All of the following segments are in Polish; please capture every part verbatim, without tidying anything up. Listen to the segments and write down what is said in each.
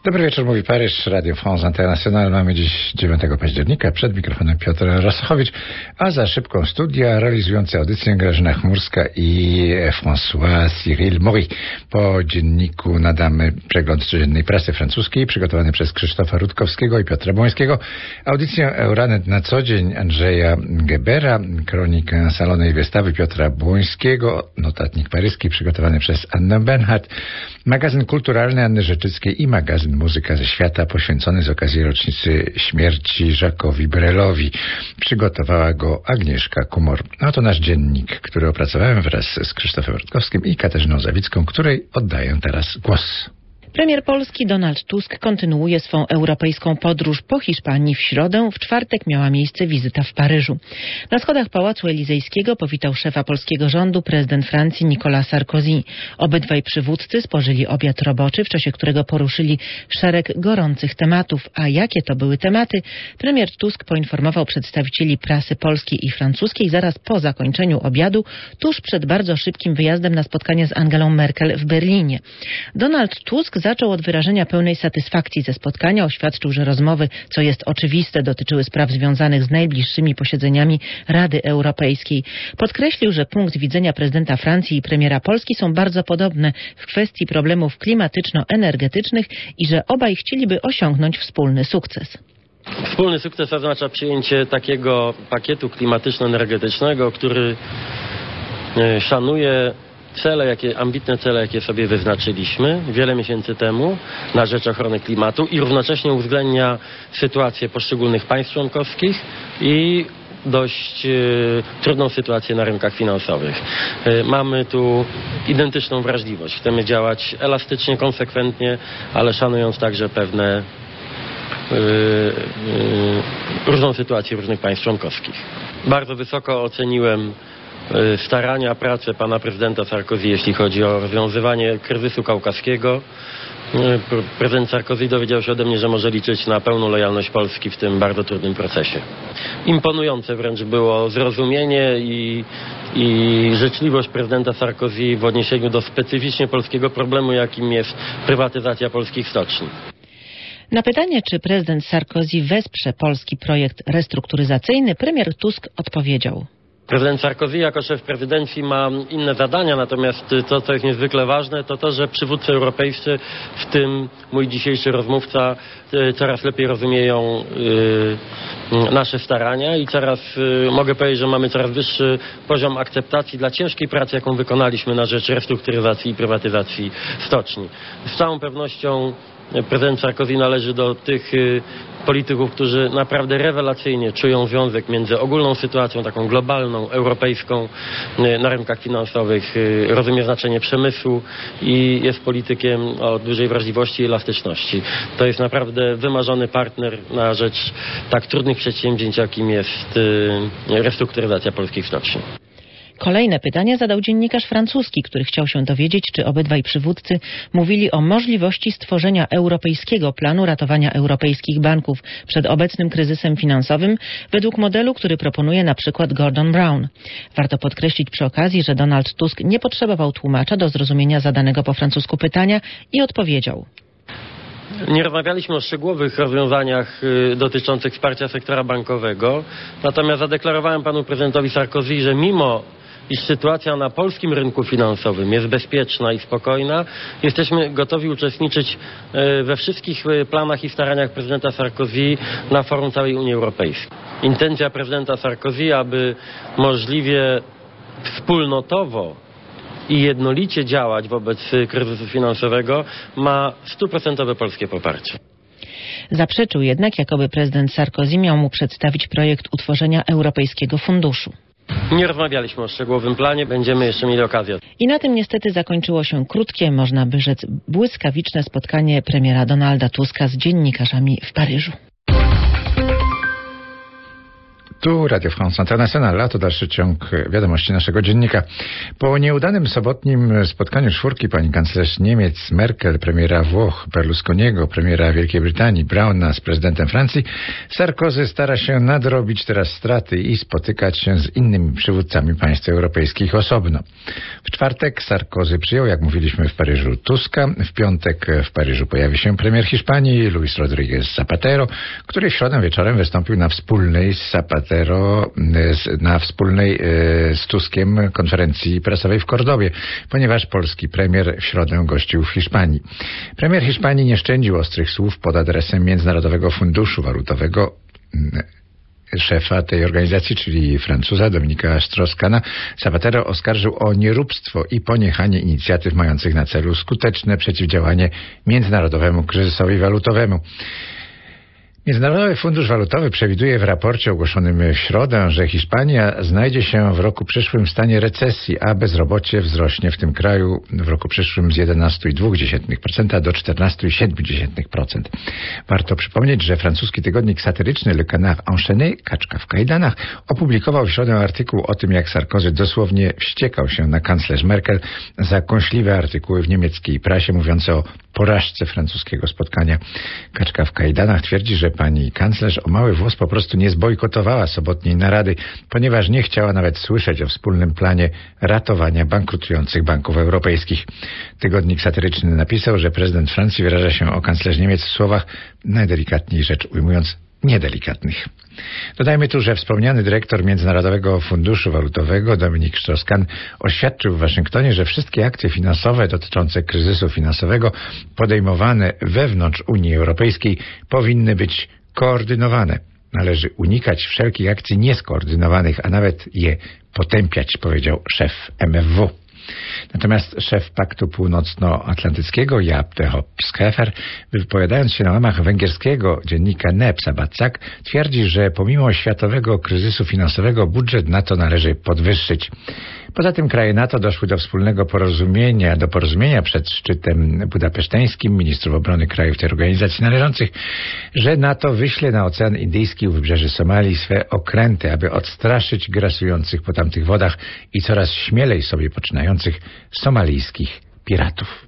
Dobry wieczór, mówi Paryż, Radio France International. Mamy dziś dziewiątego października. Przed mikrofonem Piotr Rosachowicz, a za szybką studia realizujący audycję Grażyna Chmurska i François Cyril Maury. Po dzienniku nadamy przegląd codziennej prasy francuskiej przygotowany przez Krzysztofa Rutkowskiego i Piotra Błońskiego. Audycję Euranet na co dzień Andrzeja Gebera, kronikę salonej wystawy Piotra Błońskiego, notatnik paryski przygotowany przez Annę Bernhardt, magazyn kulturalny Anny Rzeczyckiej i magazyn Muzyka ze świata poświęcony z okazji rocznicy śmierci Jacquesowi Brelowi. Przygotowała go Agnieszka Kumor. No to nasz dziennik, który opracowałem wraz z Krzysztofem Rutkowskim i Katarzyną Zawicką, której oddaję teraz głos. Premier Polski Donald Tusk kontynuuje swą europejską podróż po Hiszpanii. W środę, w czwartek miała miejsce wizyta w Paryżu. Na schodach Pałacu Elizejskiego powitał szefa polskiego rządu prezydent Francji Nicolas Sarkozy. Obydwaj przywódcy spożyli obiad roboczy, w czasie którego poruszyli szereg gorących tematów. A jakie to były tematy? Premier Tusk poinformował przedstawicieli prasy polskiej i francuskiej zaraz po zakończeniu obiadu, tuż przed bardzo szybkim wyjazdem na spotkanie z Angelą Merkel w Berlinie. Donald Tusk zaczął od wyrażenia pełnej satysfakcji ze spotkania. Oświadczył, że rozmowy, co jest oczywiste, dotyczyły spraw związanych z najbliższymi posiedzeniami Rady Europejskiej. Podkreślił, że punkt widzenia prezydenta Francji i premiera Polski są bardzo podobne w kwestii problemów klimatyczno-energetycznych i że obaj chcieliby osiągnąć wspólny sukces. Wspólny sukces oznacza przyjęcie takiego pakietu klimatyczno-energetycznego, który szanuje cele, jakie, ambitne cele, jakie sobie wyznaczyliśmy wiele miesięcy temu na rzecz ochrony klimatu i równocześnie uwzględnia sytuację poszczególnych państw członkowskich i dość e, trudną sytuację na rynkach finansowych. E, mamy tu identyczną wrażliwość. Chcemy działać elastycznie, konsekwentnie, ale szanując także pewne e, e, różną sytuację różnych państw członkowskich. Bardzo wysoko oceniłem starania, pracę pana prezydenta Sarkozy, jeśli chodzi o rozwiązywanie kryzysu kaukaskiego. Prezydent Sarkozy dowiedział się ode mnie, że może liczyć na pełną lojalność Polski w tym bardzo trudnym procesie. Imponujące wręcz było zrozumienie i, i życzliwość prezydenta Sarkozy w odniesieniu do specyficznie polskiego problemu, jakim jest prywatyzacja polskich stoczni. Na pytanie, czy prezydent Sarkozy wesprze polski projekt restrukturyzacyjny, premier Tusk odpowiedział: Prezydent Sarkozy jako szef prezydencji ma inne zadania, natomiast to, co jest niezwykle ważne, to to, że przywódcy europejscy, w tym mój dzisiejszy rozmówca, coraz lepiej rozumieją yy, nasze starania i coraz, yy, mogę powiedzieć, że mamy coraz wyższy poziom akceptacji dla ciężkiej pracy, jaką wykonaliśmy na rzecz restrukturyzacji i prywatyzacji stoczni. Z całą pewnością prezydent Sarkozy należy do tych y, polityków, którzy naprawdę rewelacyjnie czują związek między ogólną sytuacją, taką globalną, europejską y, na rynkach finansowych, y, rozumie znaczenie przemysłu i jest politykiem o dużej wrażliwości i elastyczności. To jest naprawdę wymarzony partner na rzecz tak trudnych przedsięwzięć, jakim jest y, restrukturyzacja polskich stoczni. Kolejne pytanie zadał dziennikarz francuski, który chciał się dowiedzieć, czy obydwaj przywódcy mówili o możliwości stworzenia europejskiego planu ratowania europejskich banków przed obecnym kryzysem finansowym według modelu, który proponuje na przykład Gordon Brown. Warto podkreślić przy okazji, że Donald Tusk nie potrzebował tłumacza do zrozumienia zadanego po francusku pytania i odpowiedział: Nie rozmawialiśmy o szczegółowych rozwiązaniach y, dotyczących wsparcia sektora bankowego, natomiast zadeklarowałem panu prezydentowi Sarkozy, że mimo iż sytuacja na polskim rynku finansowym jest bezpieczna i spokojna, jesteśmy gotowi uczestniczyć y, we wszystkich y, planach i staraniach prezydenta Sarkozy na forum całej Unii Europejskiej. Intencja prezydenta Sarkozy, aby możliwie wspólnotowo i jednolicie działać wobec kryzysu finansowego, ma stuprocentowe polskie poparcie. Zaprzeczył jednak, jakoby prezydent Sarkozy miał mu przedstawić projekt utworzenia Europejskiego Funduszu. Nie rozmawialiśmy o szczegółowym planie, będziemy jeszcze mieli okazję. I na tym niestety zakończyło się krótkie, można by rzec błyskawiczne spotkanie premiera Donalda Tuska z dziennikarzami w Paryżu. Tu Radio France International, a to dalszy ciąg wiadomości naszego dziennika. Po nieudanym sobotnim spotkaniu czwórki pani kanclerz Niemiec Merkel, premiera Włoch Berlusconiego, premiera Wielkiej Brytanii Browna z prezydentem Francji, Sarkozy stara się nadrobić teraz straty i spotykać się z innymi przywódcami państw europejskich osobno. W czwartek Sarkozy przyjął, jak mówiliśmy, w Paryżu Tuska. W piątek w Paryżu pojawi się premier Hiszpanii Luis Rodríguez Zapatero, który w środę wieczorem wystąpił na wspólnej z Zapatero, na wspólnej z Tuskiem konferencji prasowej w Kordowie, ponieważ polski premier w środę gościł w Hiszpanii. Premier Hiszpanii nie szczędził ostrych słów pod adresem Międzynarodowego Funduszu Walutowego. Szefa tej organizacji, czyli Francuza Dominika Strauss-Kahna, Zapatero oskarżył o nieróbstwo i poniechanie inicjatyw mających na celu skuteczne przeciwdziałanie międzynarodowemu kryzysowi walutowemu. Międzynarodowy Fundusz Walutowy przewiduje w raporcie ogłoszonym w środę, że Hiszpania znajdzie się w roku przyszłym w stanie recesji, a bezrobocie wzrośnie w tym kraju w roku przyszłym z jedenaście przecinek dwa procent do czternaście przecinek siedem procent. Warto przypomnieć, że francuski tygodnik satyryczny Le Canard Enchaîné, Kaczka w kajdanach, opublikował w środę artykuł o tym, jak Sarkozy dosłownie wściekał się na kanclerz Merkel za kąśliwe artykuły w niemieckiej prasie mówiące o porażce francuskiego spotkania. Kaczka w kajdanach twierdzi, że pani kanclerz o mały włos po prostu nie zbojkotowała sobotniej narady, ponieważ nie chciała nawet słyszeć o wspólnym planie ratowania bankrutujących banków europejskich. Tygodnik satyryczny napisał, że prezydent Francji wyraża się o kanclerz Niemiec w słowach, najdelikatniej rzecz ujmując, niedelikatnych. Dodajmy tu, że wspomniany dyrektor Międzynarodowego Funduszu Walutowego Dominik Strauss-Kahn oświadczył w Waszyngtonie, że wszystkie akcje finansowe dotyczące kryzysu finansowego podejmowane wewnątrz Unii Europejskiej powinny być koordynowane. Należy unikać wszelkich akcji nieskoordynowanych, a nawet je potępiać, powiedział szef M F W. Natomiast szef Paktu Północnoatlantyckiego Jaap de Hoop Scheffer, wypowiadając się na łamach węgierskiego dziennika Nep Szabadság, twierdzi, że pomimo światowego kryzysu finansowego budżet NATO należy podwyższyć. Poza tym kraje NATO doszły do wspólnego porozumienia, do porozumienia przed szczytem budapeszteńskim ministrów obrony krajów tej organizacji należących, że NATO wyśle na Ocean Indyjski u wybrzeży Somalii swe okręty, aby odstraszyć grasujących po tamtych wodach i coraz śmielej sobie poczynających somalijskich piratów.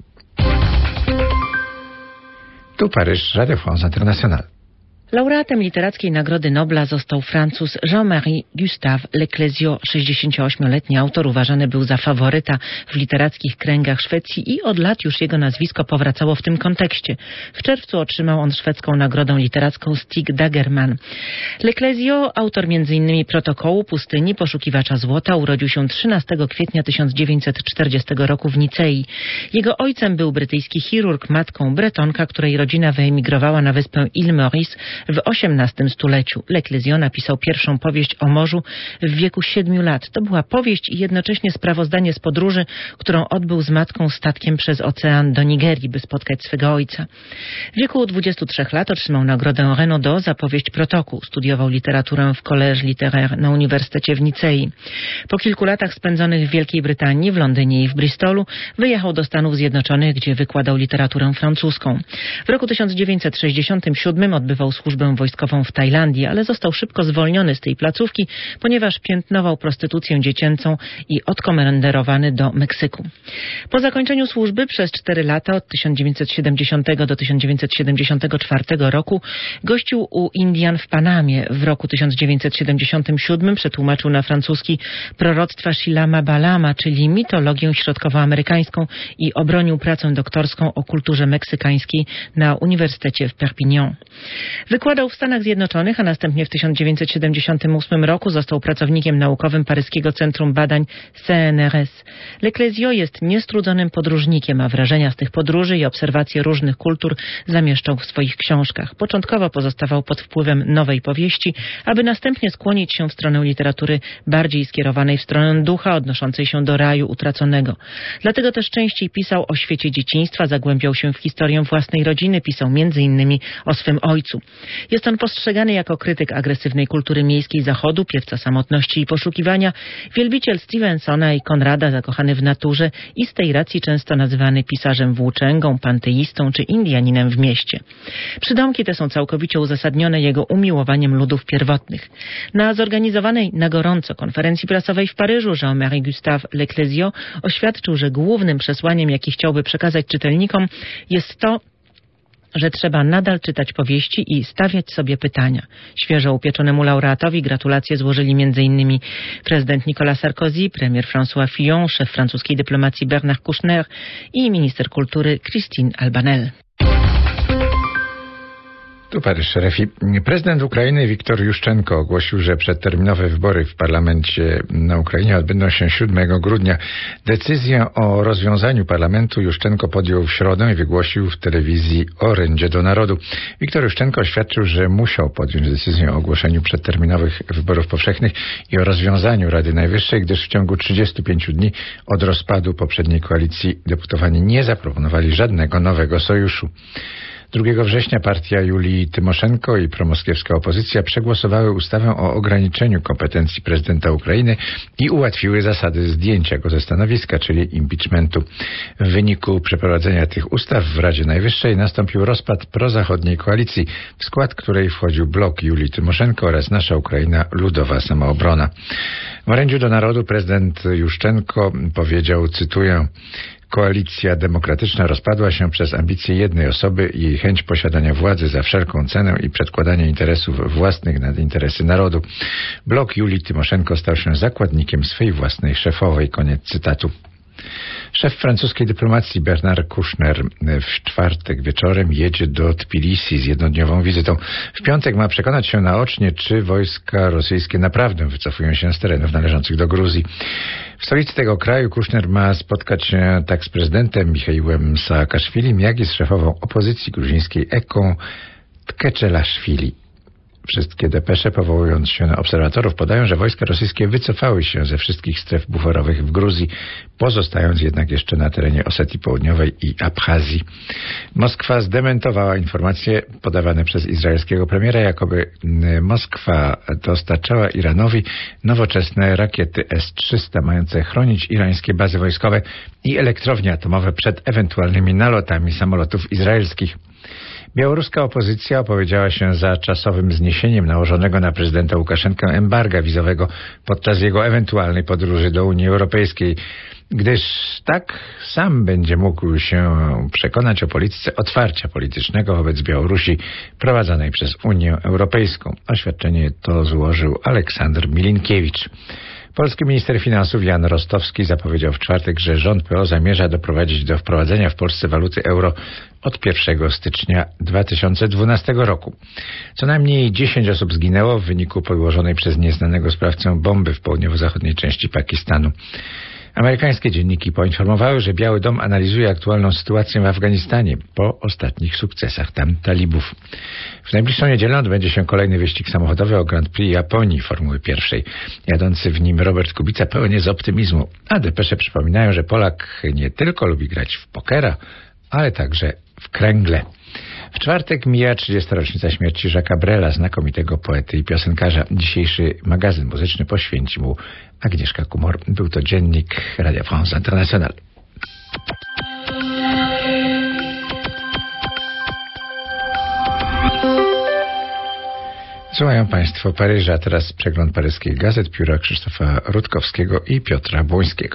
Tu Paryż, Radio France International. Laureatem literackiej Nagrody Nobla został Francuz Jean-Marie Gustave Leclésio. sześćdziesięcioośmioletni autor uważany był za faworyta w literackich kręgach Szwecji i od lat już jego nazwisko powracało w tym kontekście. W czerwcu otrzymał on szwedzką nagrodę literacką Stig Dagerman. Leclésio, autor między innymi Protokołu Pustyni, Poszukiwacza Złota, urodził się trzynastego kwietnia tysiąc dziewięćset czterdziestego roku w Nicei. Jego ojcem był brytyjski chirurg, matką Bretonka, której rodzina wyemigrowała na wyspę Île Maurice w osiemnastym stuleciu. Leclésio napisał pierwszą powieść o morzu w wieku siedmiu lat. To była powieść i jednocześnie sprawozdanie z podróży, którą odbył z matką statkiem przez ocean do Nigerii, by spotkać swego ojca. W wieku dwudziestu trzech lat otrzymał nagrodę Renaudot za powieść Protokół. Studiował literaturę w Collège Littéraire na Uniwersytecie w Nicei. Po kilku latach spędzonych w Wielkiej Brytanii, w Londynie i w Bristolu, wyjechał do Stanów Zjednoczonych, gdzie wykładał literaturę francuską. W roku tysiąc dziewięćset sześćdziesiątym siódmym odbywał służbę wojskową w Tajlandii, ale został szybko zwolniony z tej placówki, ponieważ piętnował prostytucję dziecięcą i odkomenderowany do Meksyku. Po zakończeniu służby przez cztery lata od tysiąc dziewięćset siedemdziesiątego do tysiąc dziewięćset siedemdziesiątego czwartego roku gościł u Indian w Panamie. W roku tysiąc dziewięćset siedemdziesiątym siódmym przetłumaczył na francuski proroctwa Shilama Balama, czyli mitologię środkowoamerykańską, i obronił pracę doktorską o kulturze meksykańskiej na Uniwersytecie w Perpignan. Wykładał w Stanach Zjednoczonych, a następnie w tysiąc dziewięćset siedemdziesiątym ósmym roku został pracownikiem naukowym paryskiego Centrum Badań C N R S. Leclésio jest niestrudzonym podróżnikiem, a wrażenia z tych podróży i obserwacje różnych kultur zamieszczał w swoich książkach. Początkowo pozostawał pod wpływem nowej powieści, aby następnie skłonić się w stronę literatury bardziej skierowanej w stronę ducha, odnoszącej się do raju utraconego. Dlatego też częściej pisał o świecie dzieciństwa, zagłębiał się w historię własnej rodziny, pisał między innymi o swym ojcu. Jest on postrzegany jako krytyk agresywnej kultury miejskiej Zachodu, piewca samotności i poszukiwania, wielbiciel Stevensona i Konrada, zakochany w naturze i z tej racji często nazywany pisarzem włóczęgą, panteistą czy Indianinem w mieście. Przydomki te są całkowicie uzasadnione jego umiłowaniem ludów pierwotnych. Na zorganizowanej na gorąco konferencji prasowej w Paryżu Jean-Marie Gustave Leclésio oświadczył, że głównym przesłaniem, jakie chciałby przekazać czytelnikom, jest to, że trzeba nadal czytać powieści i stawiać sobie pytania. Świeżo upieczonemu laureatowi gratulacje złożyli m.in. prezydent Nicolas Sarkozy, premier François Fillon, szef francuskiej dyplomacji Bernard Kouchner i minister kultury Christine Albanel. Tu Paryż, szerefi. Prezydent Ukrainy Wiktor Juszczenko ogłosił, że przedterminowe wybory w parlamencie na Ukrainie odbędą się siódmego grudnia. Decyzję o rozwiązaniu parlamentu Juszczenko podjął w środę i wygłosił w telewizji Orędzie do Narodu. Wiktor Juszczenko oświadczył, że musiał podjąć decyzję o ogłoszeniu przedterminowych wyborów powszechnych i o rozwiązaniu Rady Najwyższej, gdyż w ciągu trzydziestu pięciu dni od rozpadu poprzedniej koalicji deputowani nie zaproponowali żadnego nowego sojuszu. drugiego września partia Julii Tymoszenko i promoskiewska opozycja przegłosowały ustawę o ograniczeniu kompetencji prezydenta Ukrainy i ułatwiły zasady zdjęcia go ze stanowiska, czyli impeachmentu. W wyniku przeprowadzenia tych ustaw w Radzie Najwyższej nastąpił rozpad prozachodniej koalicji, w skład której wchodził blok Julii Tymoszenko oraz Nasza Ukraina Ludowa Samoobrona. W orędziu do Narodu prezydent Juszczenko powiedział, cytuję: Koalicja demokratyczna rozpadła się przez ambicje jednej osoby i jej chęć posiadania władzy za wszelką cenę i przedkładania interesów własnych nad interesy narodu. Blok Julii Tymoszenko stał się zakładnikiem swej własnej szefowej. Koniec cytatu. Szef francuskiej dyplomacji Bernard Kouchner w czwartek wieczorem jedzie do Tbilisi z jednodniową wizytą. W piątek ma przekonać się naocznie, czy wojska rosyjskie naprawdę wycofują się z terenów należących do Gruzji. W stolicy tego kraju Kouchner ma spotkać się tak z prezydentem Michaiłem Saakaszwilim, jak i z szefową opozycji gruzińskiej Eką Tkeczelaszwili. Wszystkie depesze, powołując się na obserwatorów, podają, że wojska rosyjskie wycofały się ze wszystkich stref buforowych w Gruzji, pozostając jednak jeszcze na terenie Osetii Południowej i Abchazji. Moskwa zdementowała informacje podawane przez izraelskiego premiera, jakoby Moskwa dostarczała Iranowi nowoczesne rakiety S trzysta mające chronić irańskie bazy wojskowe i elektrownie atomowe przed ewentualnymi nalotami samolotów izraelskich. Białoruska opozycja opowiedziała się za czasowym zniesieniem nałożonego na prezydenta Łukaszenkę embarga wizowego podczas jego ewentualnej podróży do Unii Europejskiej, gdyż tak sam będzie mógł się przekonać o polityce otwarcia politycznego wobec Białorusi prowadzonej przez Unię Europejską. Oświadczenie to złożył Aleksander Milinkiewicz. Polski minister finansów Jan Rostowski zapowiedział w czwartek, że rząd P O zamierza doprowadzić do wprowadzenia w Polsce waluty euro od pierwszego stycznia dwa tysiące dwunastego roku. Co najmniej dziesięć osób zginęło w wyniku podłożonej przez nieznanego sprawcę bomby w południowo-zachodniej części Pakistanu. Amerykańskie dzienniki poinformowały, że Biały Dom analizuje aktualną sytuację w Afganistanie po ostatnich sukcesach tam talibów. W najbliższą niedzielę odbędzie się kolejny wyścig samochodowy o Grand Prix Japonii Formuły pierwszej. Jadący w nim Robert Kubica pełen jest optymizmu, a depesze przypominają, że Polak nie tylko lubi grać w pokera, ale także w kręgle. W czwartek mija trzydziesta rocznica śmierci Jacques'a Brela, znakomitego poety i piosenkarza. Dzisiejszy magazyn muzyczny poświęci mu Agnieszka Kumor. Był to dziennik Radio France International. Słuchają Państwo Paryża, teraz przegląd paryskich gazet, pióra Krzysztofa Rutkowskiego i Piotra Błońskiego.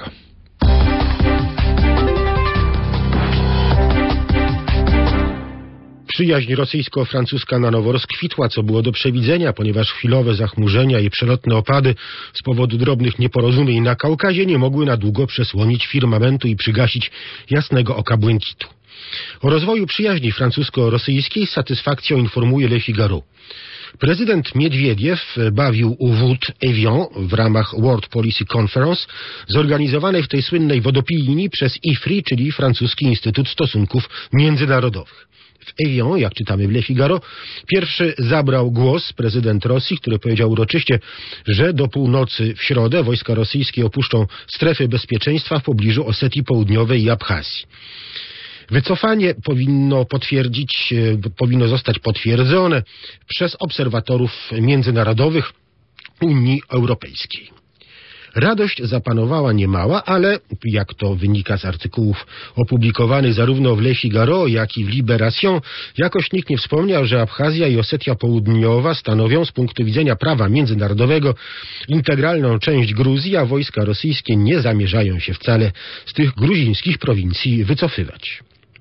Przyjaźń rosyjsko-francuska na nowo rozkwitła, co było do przewidzenia, ponieważ chwilowe zachmurzenia i przelotne opady z powodu drobnych nieporozumień na Kaukazie nie mogły na długo przesłonić firmamentu i przygasić jasnego oka błękitu. O rozwoju przyjaźni francusko-rosyjskiej z satysfakcją informuje Le Figaro. Prezydent Miedwiediew bawił u wód Evian w ramach World Policy Conference zorganizowanej w tej słynnej wodopijni przez I F R I, czyli Francuski Instytut Stosunków Międzynarodowych. W Evian, jak czytamy w Le Figaro, pierwszy zabrał głos prezydent Rosji, który powiedział uroczyście, że do północy w środę wojska rosyjskie opuszczą strefy bezpieczeństwa w pobliżu Osetii Południowej i Abchazji. Wycofanie powinno potwierdzić, powinno zostać potwierdzone przez obserwatorów międzynarodowych Unii Europejskiej. Radość zapanowała niemała, ale, jak to wynika z artykułów opublikowanych zarówno w Le Figaro, jak i w Libération, jakoś nikt nie wspomniał, że Abchazja i Osetia Południowa stanowią z punktu widzenia prawa międzynarodowego integralną część Gruzji, a wojska rosyjskie nie zamierzają się wcale z tych gruzińskich prowincji wycofywać.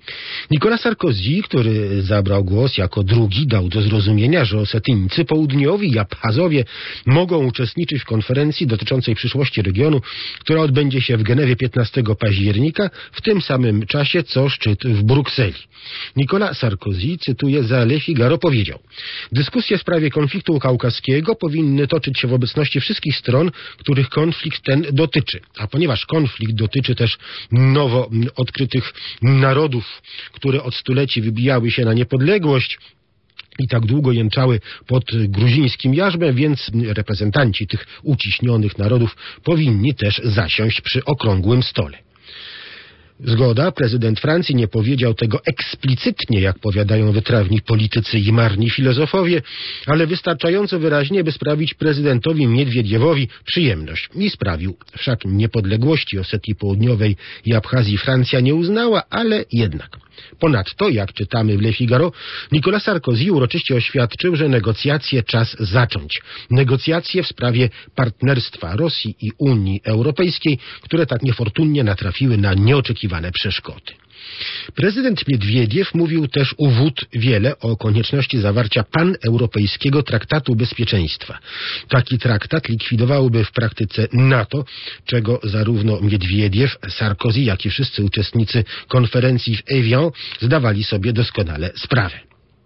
Nicolas Sarkozy, który zabrał głos jako drugi, dał do zrozumienia, że Osetyńcy Południowi i Abchazowie mogą uczestniczyć w konferencji dotyczącej przyszłości regionu, która odbędzie się w Genewie piętnastego października, w tym samym czasie co szczyt w Brukseli. Nicolas Sarkozy, cytuję za Le Figaro, powiedział: dyskusje w sprawie konfliktu kaukaskiego powinny toczyć się w obecności wszystkich stron, których konflikt ten dotyczy. A ponieważ konflikt dotyczy też nowo odkrytych narodów, które od stuleci wybijały się na niepodległość i tak długo jęczały pod gruzińskim jarzmem, więc reprezentanci tych uciśnionych narodów powinni też zasiąść przy okrągłym stole. Zgoda, prezydent Francji nie powiedział tego eksplicytnie, jak powiadają wytrawni politycy i marni filozofowie, ale wystarczająco wyraźnie, by sprawić prezydentowi Miedwiediewowi przyjemność. I sprawił. Wszak niepodległości Osetii Południowej i Abchazji Francja nie uznała, ale jednak. Ponadto, jak czytamy w Le Figaro, Nicolas Sarkozy uroczyście oświadczył, że negocjacje czas zacząć. Negocjacje w sprawie partnerstwa Rosji i Unii Europejskiej, które tak niefortunnie natrafiły na nieoczekiwane przeszkody. Prezydent Miedwiediew mówił też u wód wiele o konieczności zawarcia paneuropejskiego traktatu bezpieczeństwa. Taki traktat likwidowałby w praktyce NATO, czego zarówno Miedwiediew, Sarkozy, jak i wszyscy uczestnicy konferencji w Evian zdawali sobie doskonale sprawę.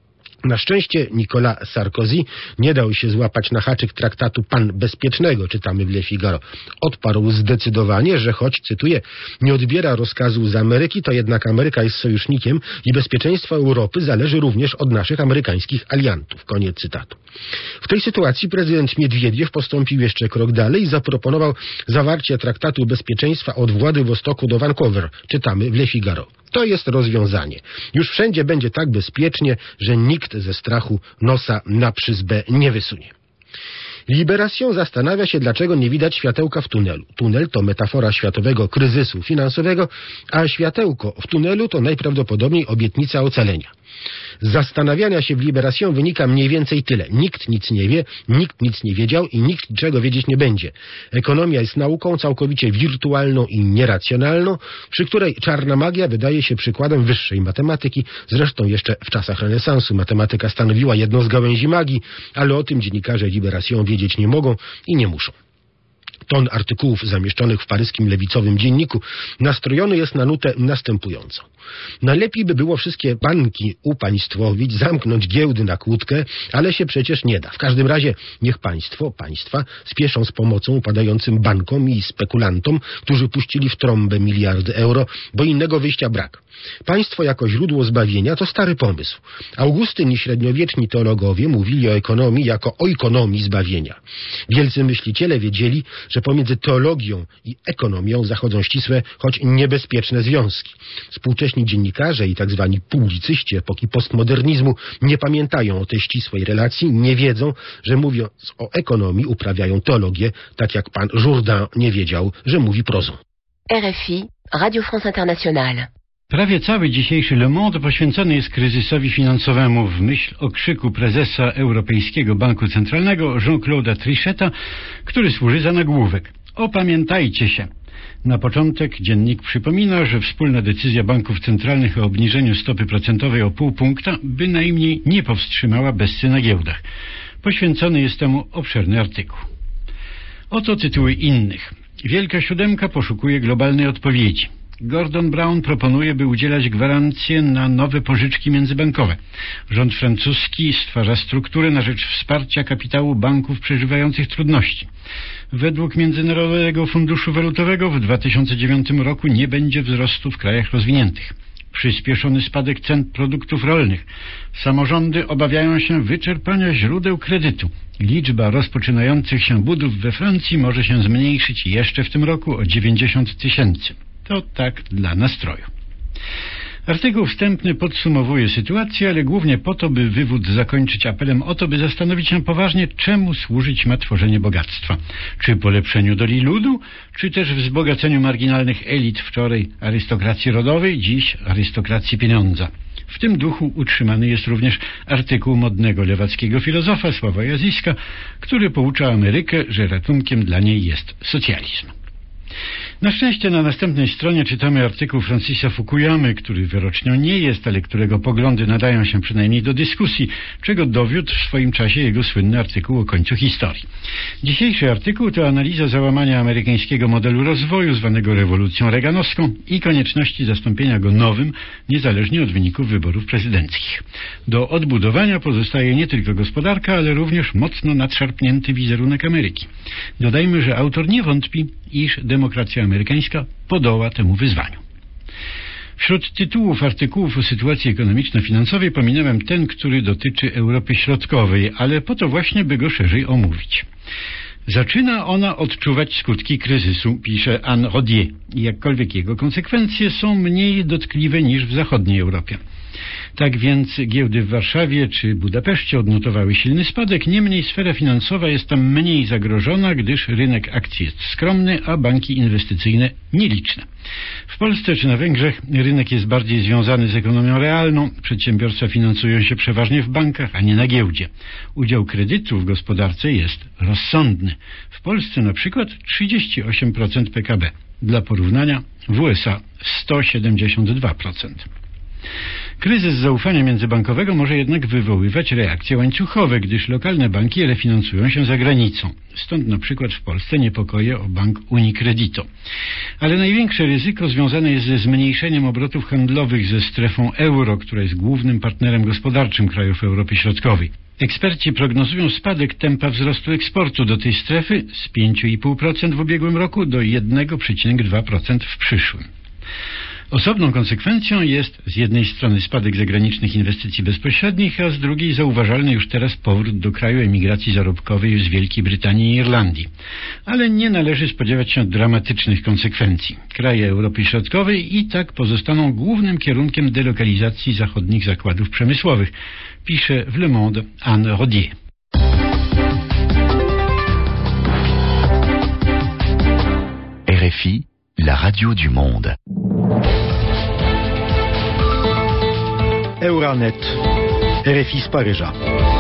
Na szczęście Nicolas Sarkozy nie dał się złapać na haczyk traktatu panbezpiecznego, czytamy w Le Figaro. Odparł zdecydowanie, że choć, cytuję, nie odbiera rozkazu z Ameryki, to jednak Ameryka jest sojusznikiem i bezpieczeństwo Europy zależy również od naszych amerykańskich aliantów. Koniec cytatu. W tej sytuacji prezydent Miedwiediew postąpił jeszcze krok dalej i zaproponował zawarcie traktatu bezpieczeństwa od Władywostoku do Vancouver, czytamy w Le Figaro. To jest rozwiązanie. Już wszędzie będzie tak bezpiecznie, że nikt ze strachu nosa na przyzbę nie wysunie. Libération zastanawia się, dlaczego nie widać światełka w tunelu. Tunel to metafora światowego kryzysu finansowego, a światełko w tunelu to najprawdopodobniej obietnica ocalenia. Z zastanawiania się w Libération wynika mniej więcej tyle. Nikt nic nie wie, nikt nic nie wiedział i nikt niczego wiedzieć nie będzie. Ekonomia jest nauką całkowicie wirtualną i nieracjonalną, przy której czarna magia wydaje się przykładem wyższej matematyki. Zresztą jeszcze w czasach renesansu matematyka stanowiła jedną z gałęzi magii, ale o tym dziennikarze Libération wiedzieć nie mogą i nie muszą. Ton artykułów zamieszczonych w paryskim lewicowym dzienniku nastrojony jest na nutę następującą. Najlepiej by było wszystkie banki upaństwowić, zamknąć giełdy na kłódkę, ale się przecież nie da. W każdym razie niech państwo, państwa spieszą z pomocą upadającym bankom i spekulantom, którzy puścili w trąbę miliardy euro, bo innego wyjścia brak. Państwo jako źródło zbawienia to stary pomysł. Augustyn i średniowieczni teologowie mówili o ekonomii jako o ekonomii zbawienia. Wielcy myśliciele wiedzieli, że pomiędzy teologią i ekonomią zachodzą ścisłe, choć niebezpieczne związki. Współcześni dziennikarze i tak zwani publicyści epoki postmodernizmu nie pamiętają o tej ścisłej relacji, nie wiedzą, że mówiąc o ekonomii uprawiają teologię, tak jak pan Jourdain nie wiedział, że mówi prozą. R F I, Radio France Internationale. Prawie cały dzisiejszy Le Monde poświęcony jest kryzysowi finansowemu w myśl okrzyku prezesa Europejskiego Banku Centralnego Jean-Claude'a Tricheta, który służy za nagłówek. Opamiętajcie się. Na początek dziennik przypomina, że wspólna decyzja banków centralnych o obniżeniu stopy procentowej o pół punkta bynajmniej nie powstrzymała bessy na giełdach. Poświęcony jest temu obszerny artykuł. Oto tytuły innych. Wielka Siódemka poszukuje globalnej odpowiedzi. Gordon Brown proponuje, by udzielać gwarancje na nowe pożyczki międzybankowe. Rząd francuski stwarza strukturę na rzecz wsparcia kapitału banków przeżywających trudności. Według Międzynarodowego Funduszu Walutowego w dwa tysiące dziewiątym roku nie będzie wzrostu w krajach rozwiniętych. Przyspieszony spadek cen produktów rolnych. Samorządy obawiają się wyczerpania źródeł kredytu. Liczba rozpoczynających się budów we Francji może się zmniejszyć jeszcze w tym roku o dziewięćdziesiąt tysięcy. To tak dla nastroju. Artykuł wstępny podsumowuje sytuację, ale głównie po to, by wywód zakończyć apelem o to, by zastanowić się poważnie, czemu służyć ma tworzenie bogactwa. Czy polepszeniu doli ludu, czy też wzbogaceniu marginalnych elit, wczoraj arystokracji rodowej, dziś arystokracji pieniądza. W tym duchu utrzymany jest również artykuł modnego lewackiego filozofa Sławoja Ziska, który poucza Amerykę, że ratunkiem dla niej jest socjalizm. Na szczęście na następnej stronie czytamy artykuł Francisa Fukuyamy, który wyrocznią nie jest, ale którego poglądy nadają się przynajmniej do dyskusji, czego dowiódł w swoim czasie jego słynny artykuł o końcu historii. Dzisiejszy artykuł to analiza załamania amerykańskiego modelu rozwoju zwanego rewolucją reaganowską i konieczności zastąpienia go nowym, niezależnie od wyników wyborów prezydenckich. Do odbudowania pozostaje nie tylko gospodarka, ale również mocno nadszarpnięty wizerunek Ameryki. Dodajmy, że autor nie wątpi, iż demokracja amerykańska podoła temu wyzwaniu. Wśród tytułów artykułów o sytuacji ekonomiczno-finansowej pominąłem ten, który dotyczy Europy Środkowej, ale po to właśnie, by go szerzej omówić. Zaczyna ona odczuwać skutki kryzysu, pisze Anne Rodier, i jakkolwiek jego konsekwencje są mniej dotkliwe niż w zachodniej Europie. Tak więc giełdy w Warszawie czy Budapeszcie odnotowały silny spadek, niemniej sfera finansowa jest tam mniej zagrożona, gdyż rynek akcji jest skromny, a banki inwestycyjne nieliczne. W Polsce czy na Węgrzech rynek jest bardziej związany z ekonomią realną, przedsiębiorstwa finansują się przeważnie w bankach, a nie na giełdzie. Udział kredytu w gospodarce jest rozsądny. W Polsce na przykład trzydzieści osiem procent P K B. Dla porównania w U S A sto siedemdziesiąt dwa procent. Kryzys zaufania międzybankowego może jednak wywoływać reakcje łańcuchowe, gdyż lokalne banki refinansują się za granicą. Stąd na przykład w Polsce niepokoje o bank Unicredito. Ale największe ryzyko związane jest ze zmniejszeniem obrotów handlowych ze strefą euro, która jest głównym partnerem gospodarczym krajów Europy Środkowej. Eksperci prognozują spadek tempa wzrostu eksportu do tej strefy z pięć i pół procent w ubiegłym roku do jeden przecinek dwa procent w przyszłym. Osobną konsekwencją jest z jednej strony spadek zagranicznych inwestycji bezpośrednich, a z drugiej zauważalny już teraz powrót do kraju emigracji zarobkowej z Wielkiej Brytanii i Irlandii. Ale nie należy spodziewać się dramatycznych konsekwencji. Kraje Europy Środkowej i tak pozostaną głównym kierunkiem delokalizacji zachodnich zakładów przemysłowych, pisze w Le Monde Anne Rodier. R F I, la radio du monde. Euranet, R F I z Paryża.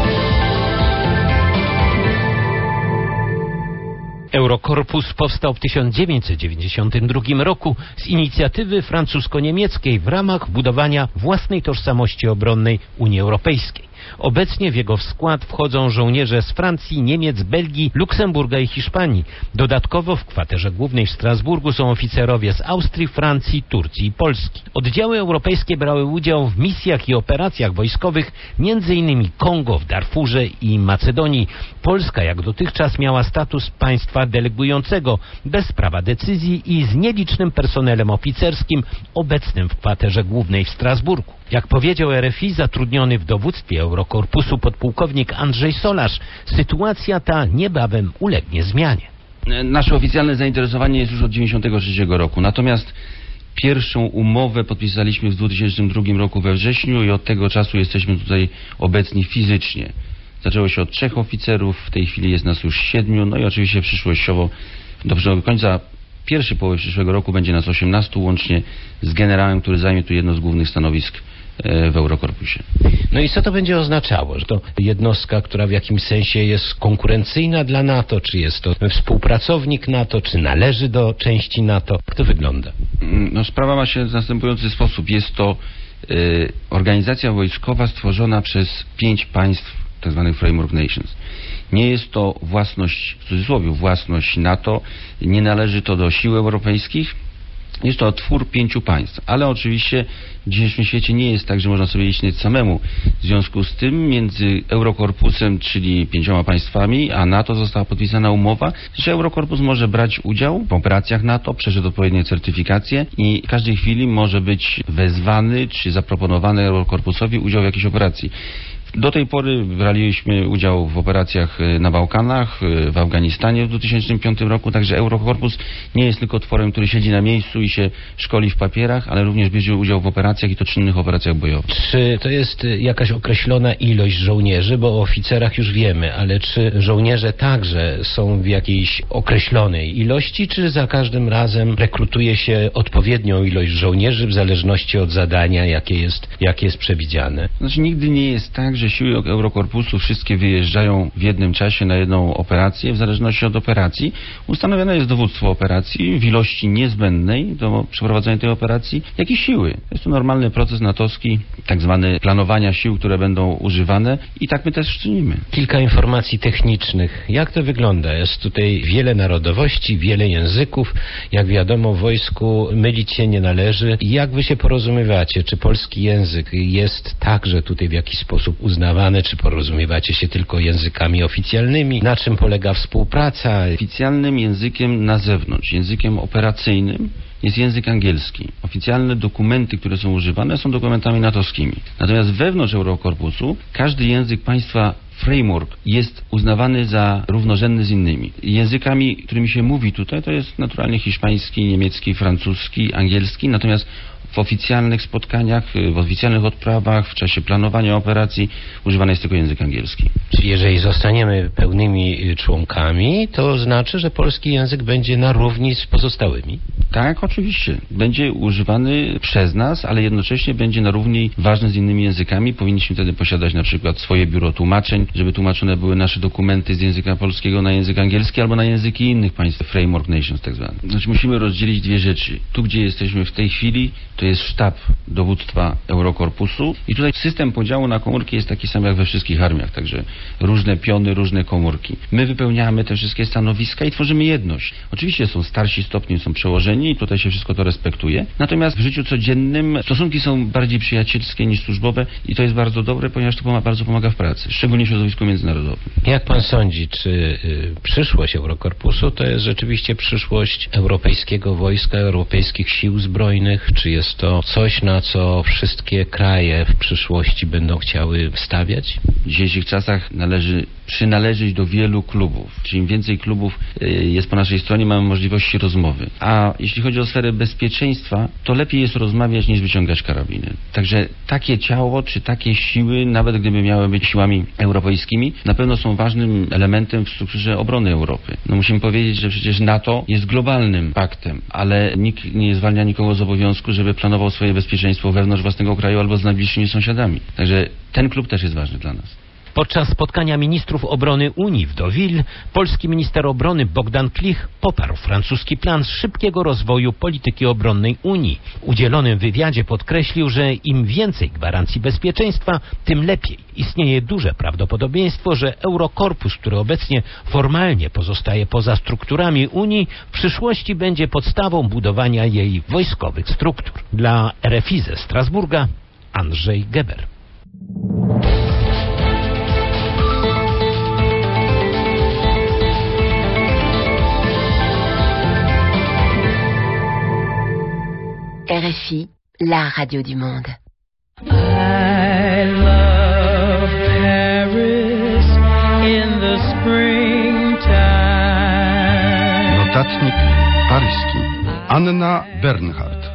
Eurokorpus powstał w tysiąc dziewięćset dziewięćdziesiątym drugim roku z inicjatywy francusko-niemieckiej w ramach budowania własnej tożsamości obronnej Unii Europejskiej. Obecnie w jego skład wchodzą żołnierze z Francji, Niemiec, Belgii, Luksemburga i Hiszpanii. Dodatkowo w kwaterze głównej w Strasburgu są oficerowie z Austrii, Francji, Turcji i Polski. Oddziały europejskie brały udział w misjach i operacjach wojskowych, między innymi Kongo, w Darfurze i Macedonii. Polska jak dotychczas miała status państwa delegującego, bez prawa decyzji i z nielicznym personelem oficerskim obecnym w kwaterze głównej w Strasburgu. Jak powiedział R F I zatrudniony w dowództwie Eurokorpusu podpułkownik Andrzej Solarz, sytuacja ta niebawem ulegnie zmianie. Nasze oficjalne zainteresowanie jest już od dziewięćdziesiątego trzeciego roku, natomiast pierwszą umowę podpisaliśmy w dwa tysiące drugim roku we wrześniu i od tego czasu jesteśmy tutaj obecni fizycznie. Zaczęło się od trzech oficerów, w tej chwili jest nas już siedmiu, no i oczywiście przyszłościowo do końca pierwszej połowy przyszłego roku będzie nas osiemnastu łącznie z generałem, który zajmie tu jedno z głównych stanowisk w Eurokorpusie. No i co to będzie oznaczało? Że to jednostka, która w jakimś sensie jest konkurencyjna dla NATO, czy jest to współpracownik NATO, czy należy do części NATO? Jak to wygląda? No, sprawa ma się w następujący sposób. Jest to y, organizacja wojskowa stworzona przez pięć państw, tzw. Framework Nations. Nie jest to własność, w cudzysłowie, własność NATO, nie należy to do sił europejskich. Jest to twór pięciu państw, ale oczywiście w dzisiejszym świecie nie jest tak, że można sobie istnieć samemu. W związku z tym między Eurokorpusem, czyli pięcioma państwami, a NATO została podpisana umowa, że Eurokorpus może brać udział w operacjach NATO, przeszedł odpowiednie certyfikacje i w każdej chwili może być wezwany czy zaproponowany Eurokorpusowi udział w jakiejś operacji. Do tej pory braliśmy udział w operacjach na Bałkanach, w Afganistanie w dwa tysiące piątym roku, także Eurokorpus nie jest tylko tworem, który siedzi na miejscu i się szkoli w papierach, ale również bierze udział w operacjach i to czynnych operacjach bojowych. Czy to jest jakaś określona ilość żołnierzy, bo o oficerach już wiemy, ale czy żołnierze także są w jakiejś określonej ilości, czy za każdym razem rekrutuje się odpowiednią ilość żołnierzy w zależności od zadania, jakie jest, jakie jest przewidziane? Znaczy nigdy nie jest tak, że siły Eurokorpusu wszystkie wyjeżdżają w jednym czasie na jedną operację. W zależności od operacji ustanowione jest dowództwo operacji w ilości niezbędnej do przeprowadzenia tej operacji, jak i siły. Jest to normalny proces natowski, tak zwany planowania sił, które będą używane i tak my też czynimy. Kilka informacji technicznych. Jak to wygląda? Jest tutaj wiele narodowości, wiele języków. Jak wiadomo, w wojsku mylić się nie należy. Jak wy się porozumiewacie? Czy polski język jest także tutaj w jakiś sposób uznawany? Czy porozumiewacie się tylko językami oficjalnymi? Na czym polega współpraca? Oficjalnym językiem na zewnątrz, językiem operacyjnym jest język angielski. Oficjalne dokumenty, które są używane, są dokumentami natowskimi. Natomiast wewnątrz Eurokorpusu każdy język państwa framework jest uznawany za równorzędny z innymi. Językami, którymi się mówi tutaj, to jest naturalnie hiszpański, niemiecki, francuski, angielski, natomiast w oficjalnych spotkaniach, w oficjalnych odprawach, w czasie planowania operacji używany jest tylko język angielski. Czyli jeżeli zostaniemy pełnymi członkami, to znaczy, że polski język będzie na równi z pozostałymi? Tak, oczywiście. Będzie używany przez nas, ale jednocześnie będzie na równi ważny z innymi językami. Powinniśmy wtedy posiadać na przykład swoje biuro tłumaczeń, żeby tłumaczone były nasze dokumenty z języka polskiego na język angielski albo na języki innych państw, framework nations tak zwane. Znaczy musimy rozdzielić dwie rzeczy. Tu, gdzie jesteśmy w tej chwili, to jest sztab dowództwa Eurokorpusu i tutaj system podziału na komórki jest taki sam jak we wszystkich armiach, także różne piony, różne komórki. My wypełniamy te wszystkie stanowiska i tworzymy jedność. Oczywiście są starsi stopnie, są przełożeni i tutaj się wszystko to respektuje. Natomiast w życiu codziennym stosunki są bardziej przyjacielskie niż służbowe i to jest bardzo dobre, ponieważ to pomaga, bardzo pomaga w pracy, szczególnie w środowisku międzynarodowym. Jak pan sądzi, czy y, przyszłość Eurokorpusu to jest rzeczywiście przyszłość europejskiego wojska, europejskich sił zbrojnych, czy jest to coś, na co wszystkie kraje w przyszłości będą chciały stawiać? W dzisiejszych czasach należy przynależeć do wielu klubów. Czyli im więcej klubów jest po naszej stronie, mamy możliwości rozmowy. A jeśli chodzi o sferę bezpieczeństwa, to lepiej jest rozmawiać niż wyciągać karabiny. Także takie ciało, czy takie siły, nawet gdyby miały być siłami europejskimi, na pewno są ważnym elementem w strukturze obrony Europy. No musimy powiedzieć, że przecież NATO jest globalnym paktem, ale nikt nie zwalnia nikogo z obowiązku, żeby planował swoje bezpieczeństwo wewnątrz własnego kraju albo z najbliższymi sąsiadami. Także ten klub też jest ważny dla nas. Podczas spotkania ministrów obrony Unii w Deauville polski minister obrony Bogdan Klich poparł francuski plan szybkiego rozwoju polityki obronnej Unii. W udzielonym wywiadzie podkreślił, że im więcej gwarancji bezpieczeństwa, tym lepiej. Istnieje duże prawdopodobieństwo, że Eurokorpus, który obecnie formalnie pozostaje poza strukturami Unii, w przyszłości będzie podstawą budowania jej wojskowych struktur. Dla R F I ze Strasburga Andrzej Geber. R F I, la radio du monde. I love Paris in the springtime. Notatnik paryski. Anna Bernhardt.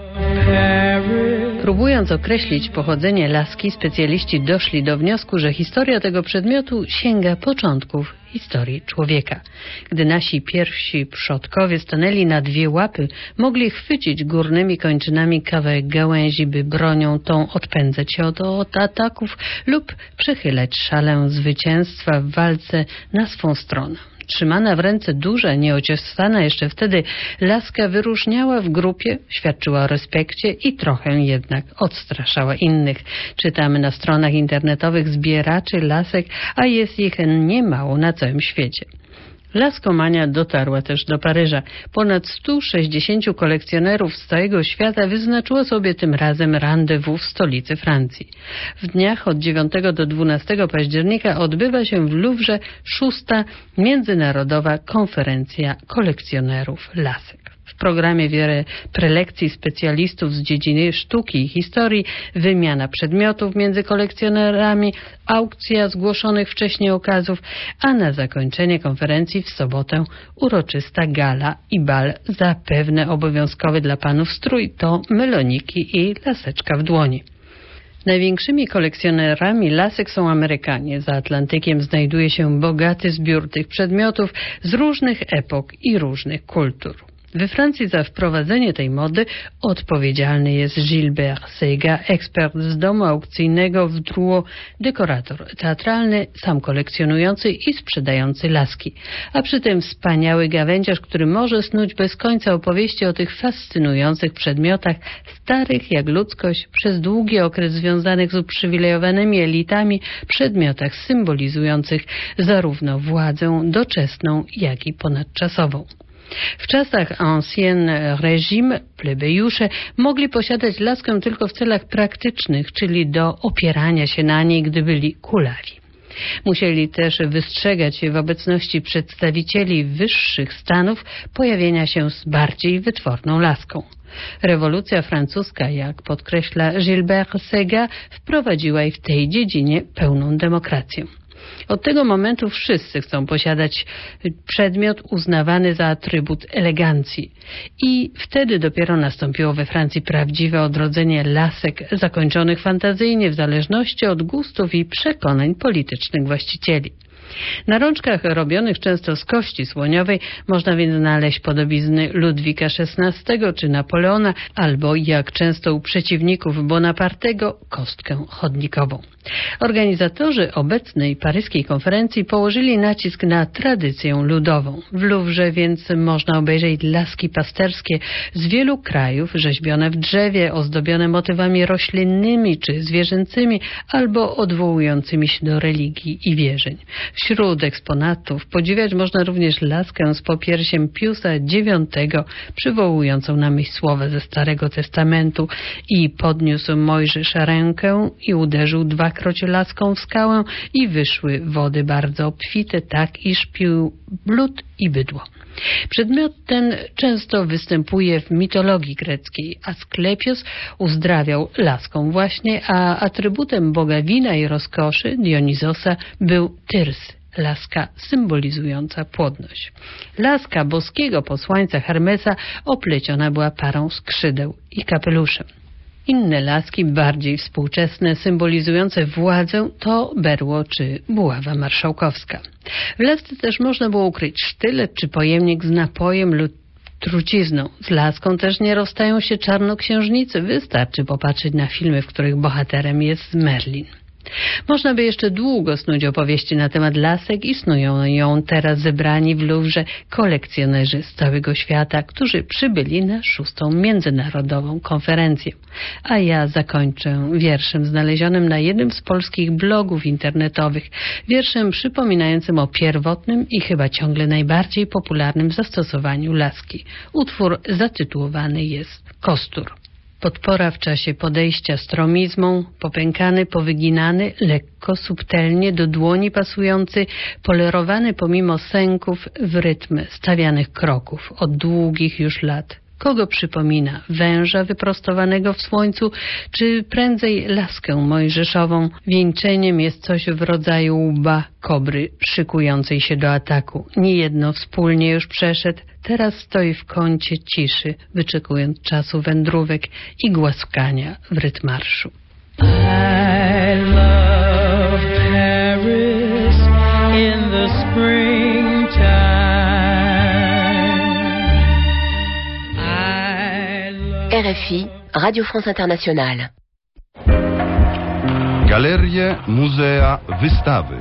Próbując określić pochodzenie laski, specjaliści doszli do wniosku, że historia tego przedmiotu sięga początków historii człowieka. Gdy nasi pierwsi przodkowie stanęli na dwie łapy, mogli chwycić górnymi kończynami kawałek gałęzi, by bronią tą odpędzać się od, od ataków lub przechylać szalę zwycięstwa w walce na swą stronę. Trzymana w ręce duża, nieociosana jeszcze wtedy laska wyróżniała w grupie, świadczyła o respekcie i trochę jednak odstraszała innych. Czytamy na stronach internetowych zbieraczy lasek, a jest ich niemało na całym świecie. Laskomania dotarła też do Paryża. Ponad stu sześćdziesięciu kolekcjonerów z całego świata wyznaczyło sobie tym razem rendezvous w stolicy Francji. W dniach od dziewiątego do dwunastego października odbywa się w Louvre szósta Międzynarodowa Konferencja Kolekcjonerów Lasek. W programie wiele prelekcji specjalistów z dziedziny sztuki i historii, wymiana przedmiotów między kolekcjonerami, aukcja zgłoszonych wcześniej okazów, a na zakończenie konferencji w sobotę uroczysta gala i bal, zapewne obowiązkowy dla panów strój to meloniki i laseczka w dłoni. Największymi kolekcjonerami lasek są Amerykanie. Za Atlantykiem znajduje się bogaty zbiór tych przedmiotów z różnych epok i różnych kultur. We Francji za wprowadzenie tej mody odpowiedzialny jest Gilbert Sega, ekspert z domu aukcyjnego w Drouot, dekorator teatralny, sam kolekcjonujący i sprzedający laski, a przy tym wspaniały gawędziarz, który może snuć bez końca opowieści o tych fascynujących przedmiotach, starych jak ludzkość, przez długi okres związanych z uprzywilejowanymi elitami, przedmiotach symbolizujących zarówno władzę doczesną, jak i ponadczasową. W czasach Ancien Régime plebejusze mogli posiadać laskę tylko w celach praktycznych, czyli do opierania się na niej, gdy byli kulawi. Musieli też wystrzegać się w obecności przedstawicieli wyższych stanów pojawienia się z bardziej wytworną laską. Rewolucja francuska, jak podkreśla Gilbert Sega, wprowadziła i w tej dziedzinie pełną demokrację. Od tego momentu wszyscy chcą posiadać przedmiot uznawany za atrybut elegancji. I wtedy dopiero nastąpiło we Francji prawdziwe odrodzenie lasek zakończonych fantazyjnie w zależności od gustów i przekonań politycznych właścicieli. Na rączkach robionych często z kości słoniowej można więc znaleźć podobizny Ludwika szesnastego czy Napoleona, albo jak często u przeciwników Bonapartego, kostkę chodnikową. Organizatorzy obecnej paryskiej konferencji położyli nacisk na tradycję ludową. W Louvre więc można obejrzeć laski pasterskie z wielu krajów, rzeźbione w drzewie, ozdobione motywami roślinnymi czy zwierzęcymi, albo odwołującymi się do religii i wierzeń. Wśród eksponatów podziwiać można również laskę z popiersiem Piusa dziewiątego, przywołującą na myśl słowa ze Starego Testamentu: i podniósł Mojżesz rękę i uderzył dwakroć laską w skałę i wyszły wody bardzo obfite, tak iż pił lud i bydło. Przedmiot ten często występuje w mitologii greckiej. Asklepios uzdrawiał laską właśnie, a atrybutem boga wina i rozkoszy Dionizosa był tyrs, laska symbolizująca płodność. Laska boskiego posłańca Hermesa opleciona była parą skrzydeł i kapeluszem. Inne laski, bardziej współczesne, symbolizujące władzę, to berło czy buława marszałkowska. W lasce też można było ukryć sztylet czy pojemnik z napojem lub trucizną. Z laską też nie rozstają się czarnoksiężnicy. Wystarczy popatrzeć na filmy, w których bohaterem jest Merlin. Można by jeszcze długo snuć opowieści na temat lasek i snują ją teraz zebrani w Louvre kolekcjonerzy z całego świata, którzy przybyli na szóstą międzynarodową konferencję. A ja zakończę wierszem znalezionym na jednym z polskich blogów internetowych, wierszem przypominającym o pierwotnym i chyba ciągle najbardziej popularnym zastosowaniu laski. Utwór zatytułowany jest Kostur. Podpora w czasie podejścia stromizmą, popękany, powyginany, lekko, subtelnie do dłoni pasujący, polerowany pomimo sęków w rytm stawianych kroków od długich już lat. Kogo przypomina? Węża wyprostowanego w słońcu, czy prędzej laskę mojżeszową? Wieńczeniem jest coś w rodzaju łba kobry szykującej się do ataku. Niejedno wspólnie już przeszedł, teraz stoi w kącie ciszy, wyczekując czasu wędrówek i głaskania w rytm marszu. I love Paris in the springtime. R F I, Radio France Internationale. Galerie, muzea, wystawy.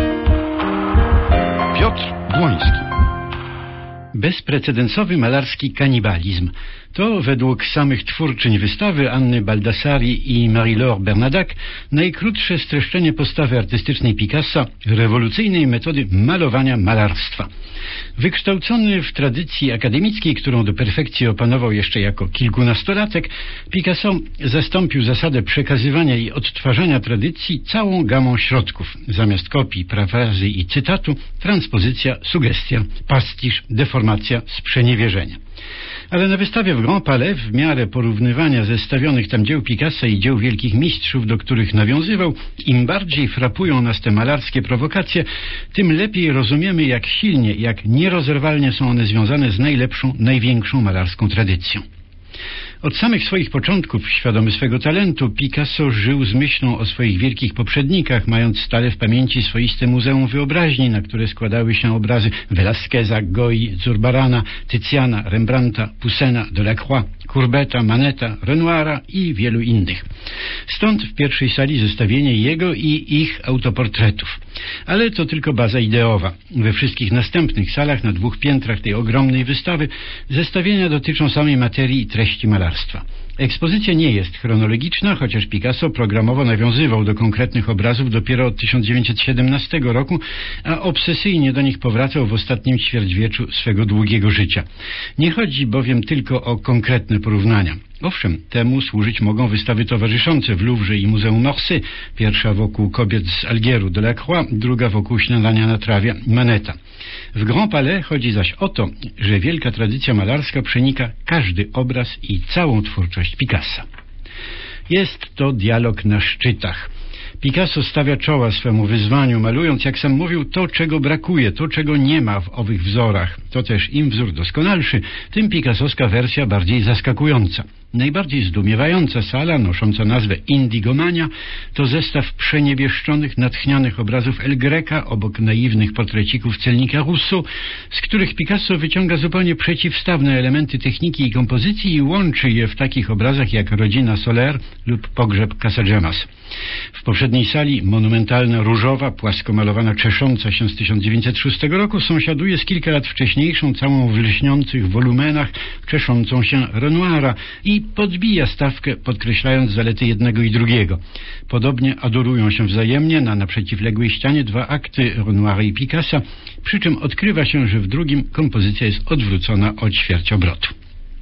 Piotr Błoński. Bezprecedensowy malarski kanibalizm. To według samych twórczyń wystawy Anny Baldassari i Marie-Laure Bernadac najkrótsze streszczenie postawy artystycznej Picassa, rewolucyjnej metody malowania malarstwa. Wykształcony w tradycji akademickiej, którą do perfekcji opanował jeszcze jako kilkunastolatek, Picasso zastąpił zasadę przekazywania i odtwarzania tradycji całą gamą środków. Zamiast kopii, parafrazy i cytatu, transpozycja, sugestia, pastisz, deformacja, sprzeniewierzenie. Ale na wystawie w Grand Palais, w miarę porównywania zestawionych tam dzieł Picassa i dzieł wielkich mistrzów, do których nawiązywał, im bardziej frapują nas te malarskie prowokacje, tym lepiej rozumiemy, jak silnie, jak nierozerwalnie są one związane z najlepszą, największą malarską tradycją. Od samych swoich początków, świadomy swego talentu, Picasso żył z myślą o swoich wielkich poprzednikach, mając stale w pamięci swoiste muzeum wyobraźni, na które składały się obrazy Velasqueza, Goyi, Zurbarana, Tycjana, Rembrandta, Poussena, Delacroix, Courbeta, Maneta, Renoira i wielu innych. Stąd w pierwszej sali zestawienie jego i ich autoportretów. Ale to tylko baza ideowa. We wszystkich następnych salach na dwóch piętrach tej ogromnej wystawy zestawienia dotyczą samej materii i treści malarstwa. Ekspozycja nie jest chronologiczna, chociaż Picasso programowo nawiązywał do konkretnych obrazów dopiero od tysiąc dziewięćset siedemnastego roku, a obsesyjnie do nich powracał w ostatnim ćwierćwieczu swego długiego życia. Nie chodzi bowiem tylko o konkretne porównania. Owszem, temu służyć mogą wystawy towarzyszące w Louvre i Muzeum Orsay, pierwsza wokół kobiet z Algieru Delacroix, druga wokół śniadania na trawie Maneta. W Grand Palais chodzi zaś o to, że wielka tradycja malarska przenika każdy obraz i całą twórczość Picassa. Jest to dialog na szczytach. Picasso stawia czoła swemu wyzwaniu, malując, jak sam mówił, to, czego brakuje, to, czego nie ma w owych wzorach. To też im wzór doskonalszy, tym picassowska wersja bardziej zaskakująca. Najbardziej zdumiewająca sala, nosząca nazwę Indigomania, to zestaw przeniebieszczonych, natchnianych obrazów El Greca obok naiwnych portrecików celnika Rousseau, z których Picasso wyciąga zupełnie przeciwstawne elementy techniki i kompozycji i łączy je w takich obrazach jak Rodzina Soler lub Pogrzeb Casagemas. W poprzedniej sali monumentalna, różowa, płasko malowana, czesząca się z tysiąc dziewięćset szóstego roku sąsiaduje z kilka lat wcześniejszą, całą w lśniących wolumenach, czeszącą się Renoira i podbija stawkę, podkreślając zalety jednego i drugiego. Podobnie adorują się wzajemnie na naprzeciwległej ścianie dwa akty Renoira i Picassa, przy czym odkrywa się, że w drugim kompozycja jest odwrócona o ćwierć obrotu.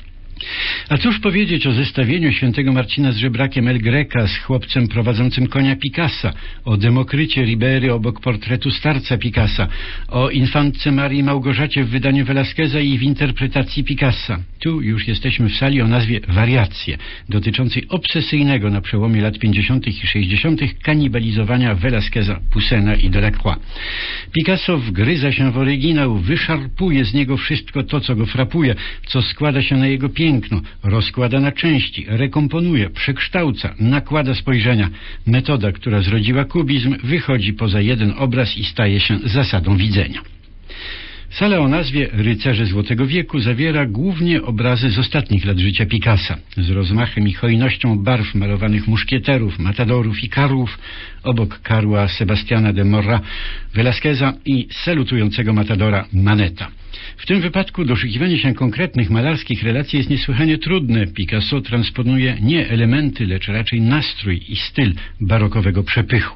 A cóż powiedzieć o zestawieniu świętego Marcina z żebrakiem El Greca z chłopcem prowadzącym konia Picassa, o Demokrycie Ribery obok portretu starca Picassa, o infantce Marii Małgorzacie w wydaniu Velasqueza i w interpretacji Picassa. Tu już jesteśmy w sali o nazwie Wariacje, dotyczącej obsesyjnego na przełomie lat pięćdziesiątych i sześćdziesiątych kanibalizowania Velasqueza, Poussena i Delacroix. Picasso wgryza się w oryginał, wyszarpuje z niego wszystko to, co go frapuje, co składa się na jego piękno, rozkłada na części, rekomponuje, przekształca, nakłada spojrzenia. Metoda, która zrodziła kubizm, wychodzi poza jeden obraz i staje się zasadą widzenia. Sala o nazwie Rycerze Złotego Wieku zawiera głównie obrazy z ostatnich lat życia Picassa, z rozmachem i hojnością barw malowanych muszkieterów, matadorów i karłów, obok karła Sebastiana de Morra, Velasqueza i salutującego matadora Maneta. W tym wypadku doszukiwanie się konkretnych malarskich relacji jest niesłychanie trudne. Picasso transponuje nie elementy, lecz raczej nastrój i styl barokowego przepychu.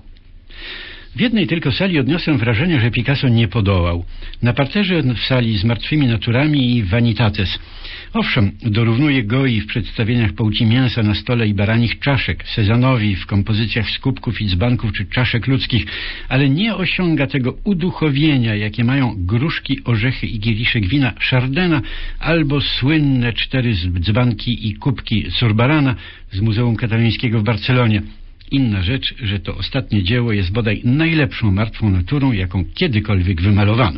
W jednej tylko sali odniosłem wrażenie, że Picasso nie podołał. Na parterze w sali z martwymi naturami i Vanitates. Owszem, dorównuje Goyi w przedstawieniach połci mięsa na stole i baranich czaszek, Cezannowi w kompozycjach z kubków i dzbanków czy czaszek ludzkich, ale nie osiąga tego uduchowienia, jakie mają gruszki, orzechy i kieliszek wina Chardena albo słynne cztery dzbanki i kubki Zurbarana z Muzeum Katalońskiego w Barcelonie. Inna rzecz, że to ostatnie dzieło jest bodaj najlepszą martwą naturą, jaką kiedykolwiek wymalowano.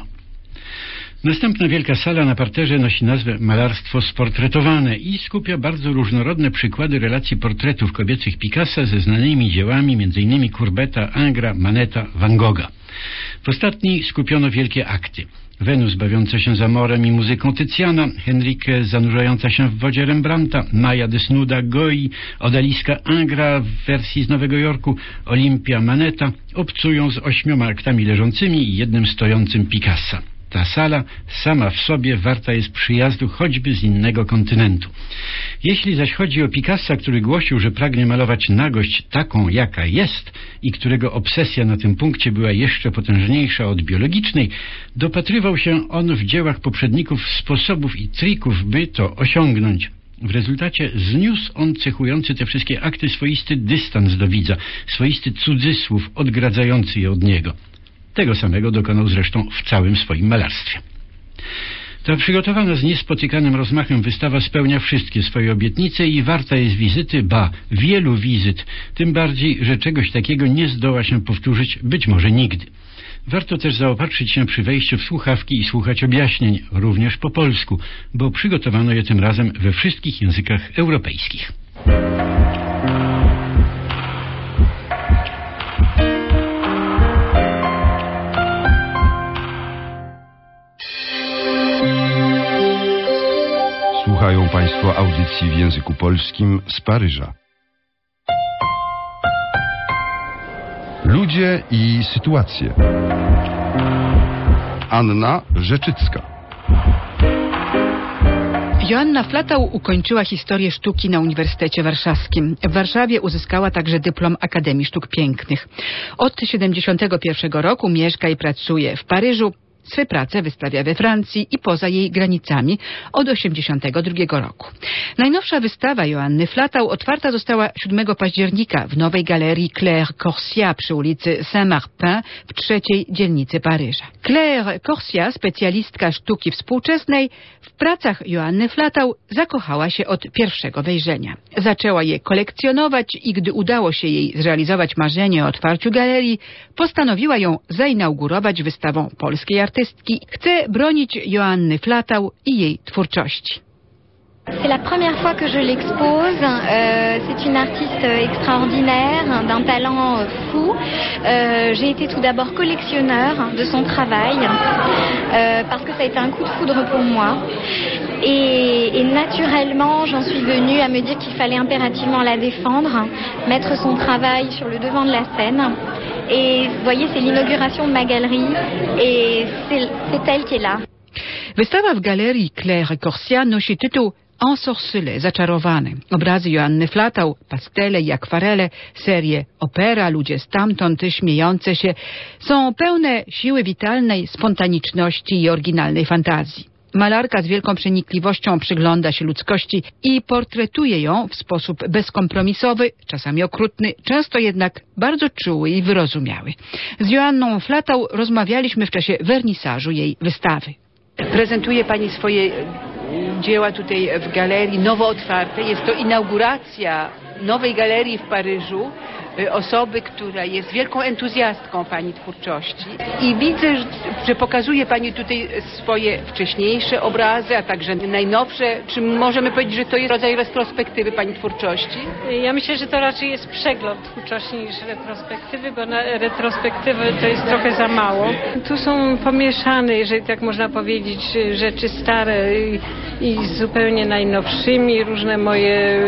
Następna wielka sala na parterze nosi nazwę Malarstwo sportretowane i skupia bardzo różnorodne przykłady relacji portretów kobiecych Picassa ze znanymi dziełami między innymi Courbeta, Ingra, Maneta, Van Gogha. W ostatniej skupiono wielkie akty. Wenus bawiąca się za morem i muzyką Tycjana, Henrique zanurzająca się w wodzie Rembrandta, Maja desnuda Goyi, Odaliska Ingra w wersji z Nowego Jorku, Olimpia Maneta obcują z ośmioma aktami leżącymi i jednym stojącym Picassa. Ta sala sama w sobie warta jest przyjazdu choćby z innego kontynentu. Jeśli zaś chodzi o Picassa, który głosił, że pragnie malować nagość taką, jaka jest i którego obsesja na tym punkcie była jeszcze potężniejsza od biologicznej, dopatrywał się on w dziełach poprzedników sposobów i trików, by to osiągnąć. W rezultacie zniósł on cechujący te wszystkie akty swoisty dystans do widza, swoisty cudzysłów odgradzający je od niego. Tego samego dokonał zresztą w całym swoim malarstwie. Ta przygotowana z niespotykanym rozmachem wystawa spełnia wszystkie swoje obietnice i warta jest wizyty, ba, wielu wizyt, tym bardziej, że czegoś takiego nie zdoła się powtórzyć być może nigdy. Warto też zaopatrzyć się przy wejściu w słuchawki i słuchać objaśnień, również po polsku, bo przygotowano je tym razem we wszystkich językach europejskich. Słuchają Państwo audycji w języku polskim z Paryża. Ludzie i sytuacje. Anna Rzeczycka. Joanna Flatau ukończyła historię sztuki na Uniwersytecie Warszawskim. W Warszawie uzyskała także dyplom Akademii Sztuk Pięknych. Od tysiąc dziewięćset siedemdziesiątego pierwszego roku mieszka i pracuje w Paryżu. Swe prace wystawia we Francji i poza jej granicami od tysiąc dziewięćset osiemdziesiątego drugiego roku. Najnowsza wystawa Joanny Flatau otwarta została siódmego października w nowej galerii Claire Corsia przy ulicy Saint-Martin w trzeciej dzielnicy Paryża. Claire Corsia, specjalistka sztuki współczesnej, w pracach Joanny Flatau zakochała się od pierwszego wejrzenia. Zaczęła je kolekcjonować i gdy udało się jej zrealizować marzenie o otwarciu galerii, postanowiła ją zainaugurować wystawą polskiej artystki. Chce bronić Joanny Flatau i jej twórczości. C'est la première fois que je l'expose. Euh, c'est une artiste extraordinaire, d'un talent fou. Euh, j'ai été tout d'abord collectionneur de son travail euh, parce que ça a été un coup de foudre pour moi. Et, et naturellement, j'en suis venue à me dire qu'il fallait impérativement la défendre, mettre son travail sur le devant de la scène. Et vous voyez, c'est l'inauguration de ma galerie et c'est, c'est elle qui est là. Wystawa w galerii Claire Corsia nosi tytuł Ensorcelé, zaczarowany. Obrazy Joanny Flatau, pastele i akwarele, serie Opera, Ludzie stamtąd, Śmiejące się, są pełne siły witalnej, spontaniczności i oryginalnej fantazji. Malarka z wielką przenikliwością przygląda się ludzkości i portretuje ją w sposób bezkompromisowy, czasami okrutny, często jednak bardzo czuły i wyrozumiały. Z Joanną Flatau rozmawialiśmy w czasie wernisażu jej wystawy. Prezentuje Pani swoje dzieła tutaj w galerii nowo otwartej. Jest to inauguracja nowej galerii w Paryżu, osoby, która jest wielką entuzjastką Pani twórczości. I widzę, że pokazuje Pani tutaj swoje wcześniejsze obrazy, a także najnowsze. Czy możemy powiedzieć, że to jest rodzaj retrospektywy Pani twórczości? Ja myślę, że to raczej jest przegląd twórczości niż retrospektywy, bo na retrospektywy to jest trochę za mało. Tu są pomieszane, jeżeli tak można powiedzieć, rzeczy stare i, i zupełnie najnowszymi, różne moje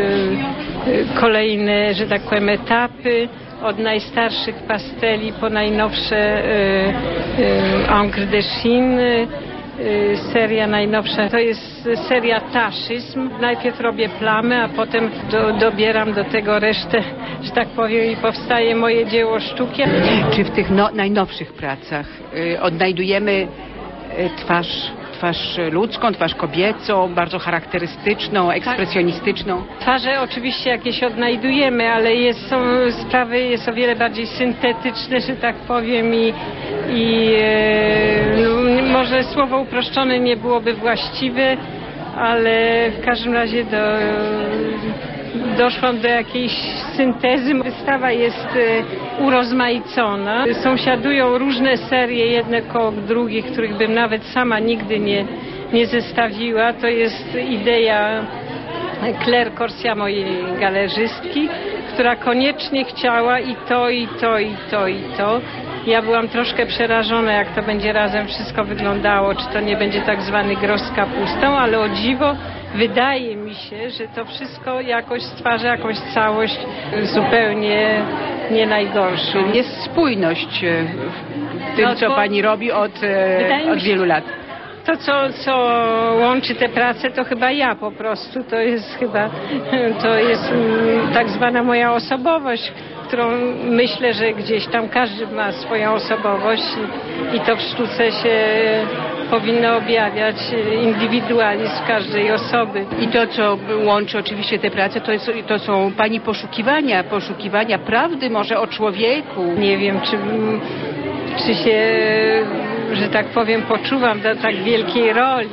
kolejne, że tak powiem, etapy. Od najstarszych pasteli po najnowsze y, y, Encre de Chine, y, seria najnowsza to jest seria Taszyzm. Najpierw robię plamy, a potem do, dobieram do tego resztę, że tak powiem, i powstaje moje dzieło sztuki. Czy w tych no, najnowszych pracach y, odnajdujemy y, twarz twarz ludzką, twarz kobiecą, bardzo charakterystyczną, ekspresjonistyczną? Twarze oczywiście jakieś odnajdujemy, ale jest, są sprawy jest o wiele bardziej syntetyczne, że tak powiem, i, i e, może słowo uproszczone nie byłoby właściwe, ale w każdym razie do, doszłam do jakiejś syntezy. Wystawa jest e, urozmaicona. Sąsiadują różne serie, jedne koło drugich, których bym nawet sama nigdy nie, nie zestawiła. To jest idea Claire Corsia, mojej galerzystki, która koniecznie chciała i to, i to, i to, i to. Ja byłam troszkę przerażona, jak to będzie razem wszystko wyglądało, czy to nie będzie tak zwany gros z kapustą, ale o dziwo wydaje mi się, że to wszystko jakoś stwarza jakąś całość zupełnie nie najgorszą. Jest spójność w tym, no to, co Pani robi od, od wielu lat. To, co, co łączy te prace, to chyba ja po prostu. To jest chyba, to jest tak zwana moja osobowość, którą myślę, że gdzieś tam każdy ma swoją osobowość i, i to w sztuce się powinno objawiać indywidualizm każdej osoby. I to, co łączy oczywiście te prace, to, jest, to są Pani poszukiwania, poszukiwania prawdy może o człowieku. Nie wiem, czy, czy się, że tak powiem, poczuwam do tak wielkiej roli.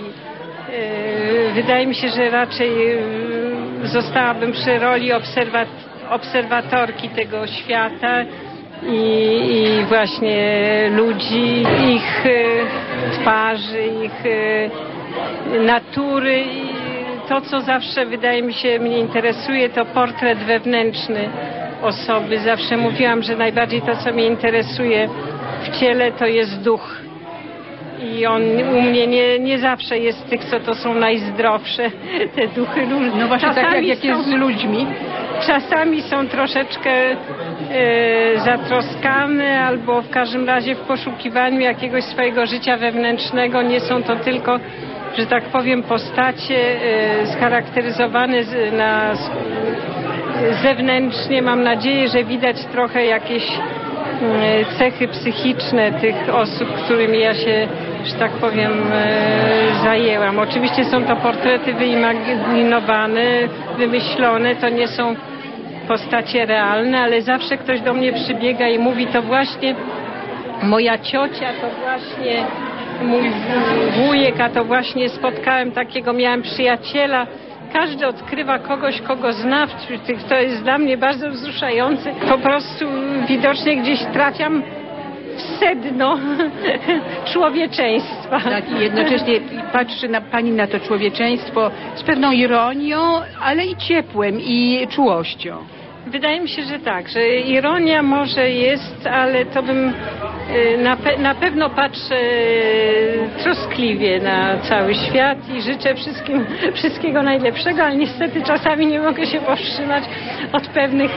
Wydaje mi się, że raczej zostałabym przy roli obserwatorki obserwatorki tego świata i, i właśnie ludzi, ich twarzy, ich natury. I to, co zawsze wydaje mi się mnie interesuje, to portret wewnętrzny osoby. Zawsze mówiłam, że najbardziej to, co mnie interesuje w ciele, to jest duch. I on u mnie nie, nie zawsze jest z tych, co to są najzdrowsze, te duchy ludzi. No właśnie tak jak, jak jest z ludźmi. Czasami są troszeczkę e, zatroskane albo w każdym razie w poszukiwaniu jakiegoś swojego życia wewnętrznego. Nie są to tylko, że tak powiem, postacie e, scharakteryzowane z, na, z, zewnętrznie. Mam nadzieję, że widać trochę jakieś cechy psychiczne tych osób, którymi ja się, że tak powiem, zajęłam. Oczywiście są to portrety wyimaginowane, wymyślone, to nie są postacie realne, ale zawsze ktoś do mnie przybiega i mówi, to właśnie moja ciocia, to właśnie mój wujek, a to właśnie spotkałem takiego, miałem przyjaciela. Każdy odkrywa kogoś, kogo zna. To jest dla mnie bardzo wzruszające. Po prostu widocznie gdzieś trafiam w sedno człowieczeństwa. Tak, i jednocześnie patrzy na pani na to człowieczeństwo z pewną ironią, ale i ciepłem, i czułością. Wydaje mi się, że tak, że ironia może jest, ale to bym na, pe- na pewno patrzę troskliwie na cały świat i życzę wszystkim wszystkiego najlepszego, ale niestety czasami nie mogę się powstrzymać od pewnych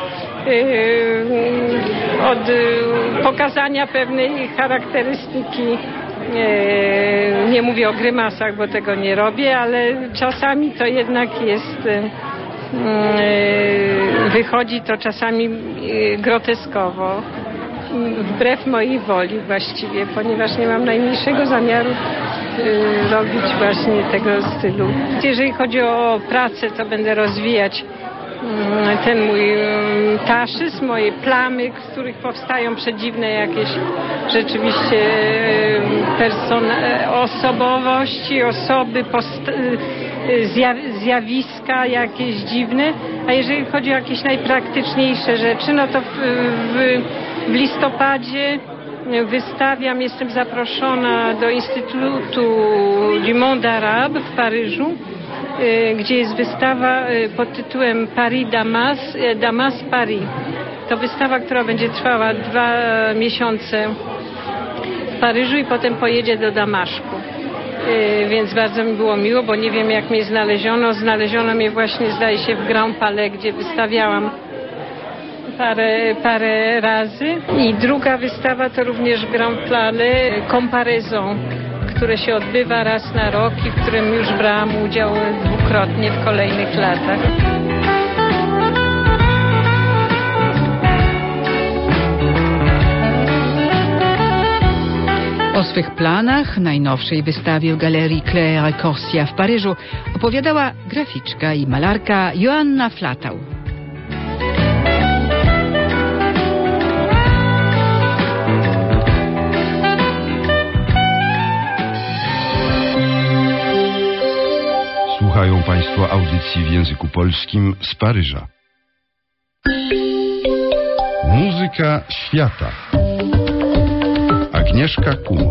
yy, od yy, pokazania pewnej charakterystyki. Yy, nie mówię o grymasach, bo tego nie robię, ale czasami to jednak jest yy, wychodzi to czasami groteskowo, wbrew mojej woli właściwie, ponieważ nie mam najmniejszego zamiaru robić właśnie tego stylu. Jeżeli chodzi o pracę, to będę rozwijać ten mój taszyzm, moje plamy, z których powstają przedziwne jakieś rzeczywiście persona- osobowości, osoby, post- zjawiska jakieś dziwne, a jeżeli chodzi o jakieś najpraktyczniejsze rzeczy, no to w, w, w listopadzie wystawiam, jestem zaproszona do Instytutu du Monde Arabe w Paryżu, gdzie jest wystawa pod tytułem Paris Damas, Damas Paris. To wystawa, która będzie trwała dwa miesiące w Paryżu i potem pojedzie do Damaszku. Więc bardzo mi było miło, bo nie wiem, jak mnie znaleziono. Znaleziono mnie właśnie, zdaje się, w Grand Palais, gdzie wystawiałam parę, parę razy. I druga wystawa to również Grand Palais Comparaison, które się odbywa raz na rok i w którym już brałam udział dwukrotnie w kolejnych latach. O swych planach najnowszej wystawie w Galerii Claire Corsia w Paryżu opowiadała graficzka i malarka Joanna Flatau. Słuchają Państwo audycji w języku polskim z Paryża. Muzyka świata. Agnieszka Kumor.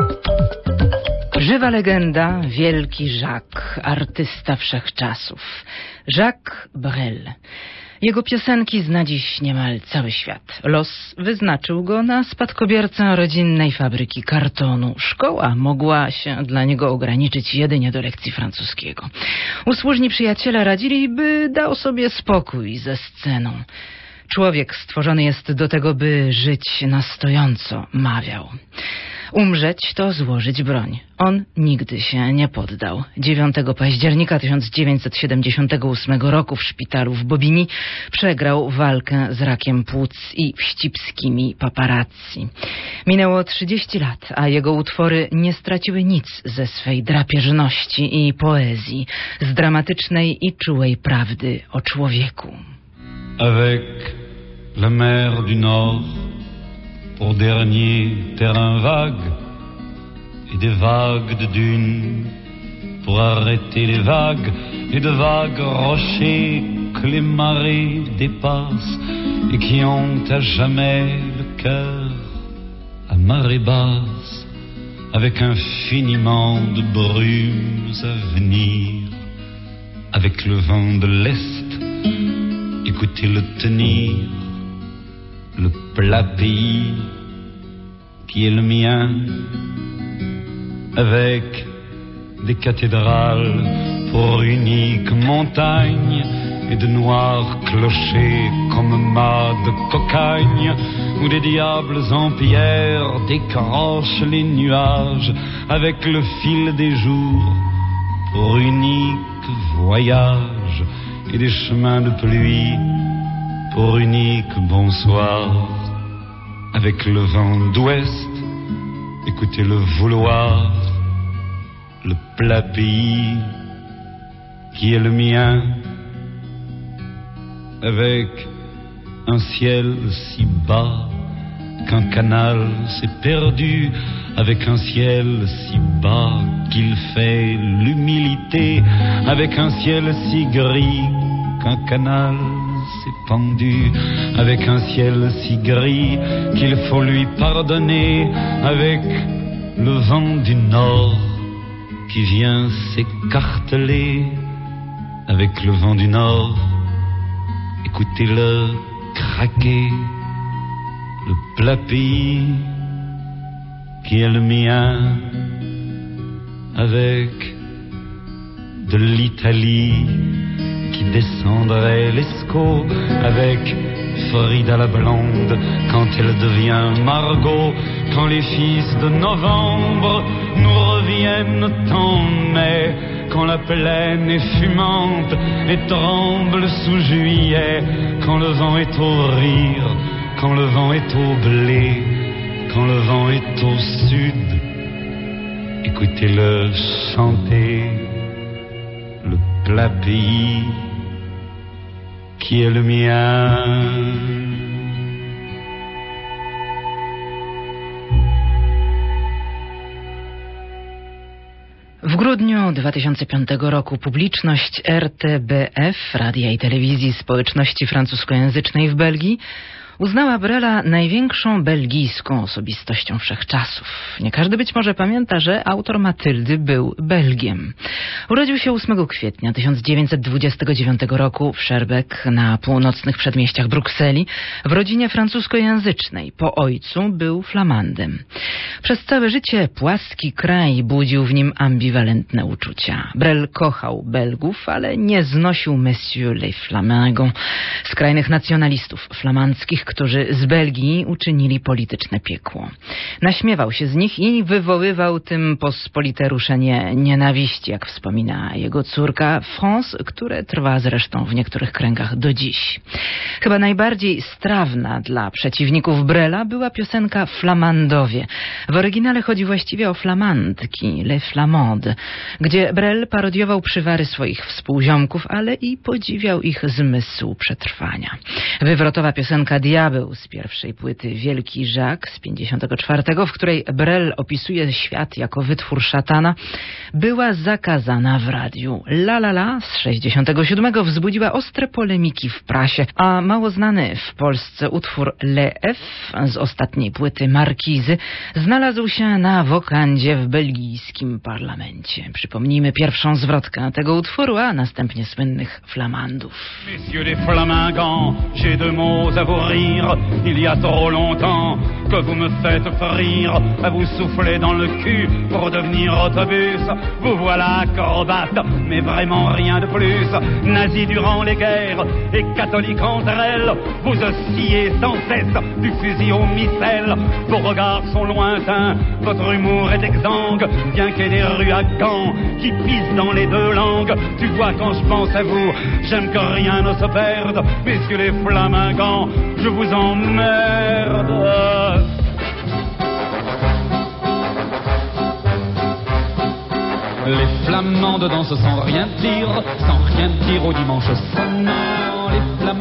Żywa legenda, wielki Jacques, artysta wszechczasów. Jacques Brel. Jego piosenki zna dziś niemal cały świat. Los wyznaczył go na spadkobiercę rodzinnej fabryki kartonu. Szkoła mogła się dla niego ograniczyć jedynie do lekcji francuskiego. Usłużni przyjaciele radzili, by dał sobie spokój ze sceną. Człowiek stworzony jest do tego, by żyć na stojąco, mawiał. Umrzeć to złożyć broń. On nigdy się nie poddał. dziewiątego października tysiąc dziewięćset siedemdziesiątego ósmego roku w szpitalu w Bobigny przegrał walkę z rakiem płuc i wścibskimi paparazzi. Minęło trzydzieści lat, a jego utwory nie straciły nic ze swej drapieżności i poezji, z dramatycznej i czułej prawdy o człowieku. Avec la mer du Nord pour dernier terrain vague et des vagues de dunes pour arrêter les vagues et de vagues rochers que les marées dépassent et qui ont à jamais le cœur à marée basse, avec infiniment de brumes à venir, avec le vent de l'Est, écoutez-le tenir, le plat pays qui est le mien, avec des cathédrales pour unique montagne et de noirs clochers comme mâts de cocagne, où des diables en pierre décrochent les nuages avec le fil des jours pour unique voyage, et des chemins de pluie pour unique bonsoir, avec le vent d'ouest, écoutez le vouloir, le plat pays qui est le mien, avec un ciel si bas qu'un canal s'est perdu, avec un ciel si bas qu'il fait l'humilité, avec un ciel si gris qu'un canal s'est pendu, avec un ciel si gris qu'il faut lui pardonner, avec le vent du nord qui vient s'écarteler, avec le vent du nord, écoutez-le craquer, le plat pays qui est le mien, avec de l'Italie qui descendrait l'Escaut, avec Frida la blonde quand elle devient Margot, quand les fils de novembre nous reviennent en mai, quand la plaine est fumante et tremble sous juillet, quand le vent est au rire, quand le vent est au blé, quand le vent est au sud, écoutez-le chanter, le plat pays qui est le mien. W grudniu dwa tysiące piątego roku publiczność R T B F, Radia i Telewizji Społeczności Francuskojęzycznej w Belgii, uznała Brela największą belgijską osobistością wszechczasów. Nie każdy być może pamięta, że autor Matyldy był Belgiem. Urodził się ósmego kwietnia tysiąc dziewięćset dwudziestego dziewiątego roku w Schaerbeek na północnych przedmieściach Brukseli w rodzinie francuskojęzycznej. Po ojcu był Flamandem. Przez całe życie płaski kraj budził w nim ambiwalentne uczucia. Brel kochał Belgów, ale nie znosił Messieurs les Flamands, skrajnych nacjonalistów flamandzkich, którzy z Belgii uczynili polityczne piekło. Naśmiewał się z nich i wywoływał tym pospolite ruszenie nienawiści, jak wspomina jego córka France, które trwa zresztą w niektórych kręgach do dziś. Chyba najbardziej strawna dla przeciwników Brela była piosenka Flamandowie. W oryginale chodzi właściwie o flamandki, les flamandes, gdzie Brel parodiował przywary swoich współziomków, ale i podziwiał ich zmysł przetrwania. Wywrotowa piosenka Diabeł z pierwszej płyty Wielki Jacques z pięćdziesiątego czwartego, w której Brel opisuje świat jako wytwór szatana, była zakazana w radiu. La La La z sześćdziesiątego siódmego wzbudziła ostre polemiki w prasie, a mało znany w Polsce utwór Le F z ostatniej płyty Markizy znalazł się na wokandzie w belgijskim parlamencie. Przypomnijmy pierwszą zwrotkę tego utworu, a następnie słynnych Flamandów. Messieurs les Flamingants, j'ai deux mots à vous rire. Il y a trop longtemps que vous me faites frire, à vous souffler dans le cul pour devenir autobus. Vous voilà acrobate, mais vraiment rien de plus. Nazis durant les guerres et catholiques entre elles, vous oscillez sans cesse du fusil au missel. Vos regards sont lointains, votre humour est exsangue, bien qu'il y ait des rues à Gand qui pissent dans les deux langues. Tu vois, quand je pense à vous, j'aime que rien ne se perde. Messieurs les Flamingants, je vous emmerde. Les Flamandes dansent sans rien dire, sans rien dire au dimanche sonnant. Les Flamands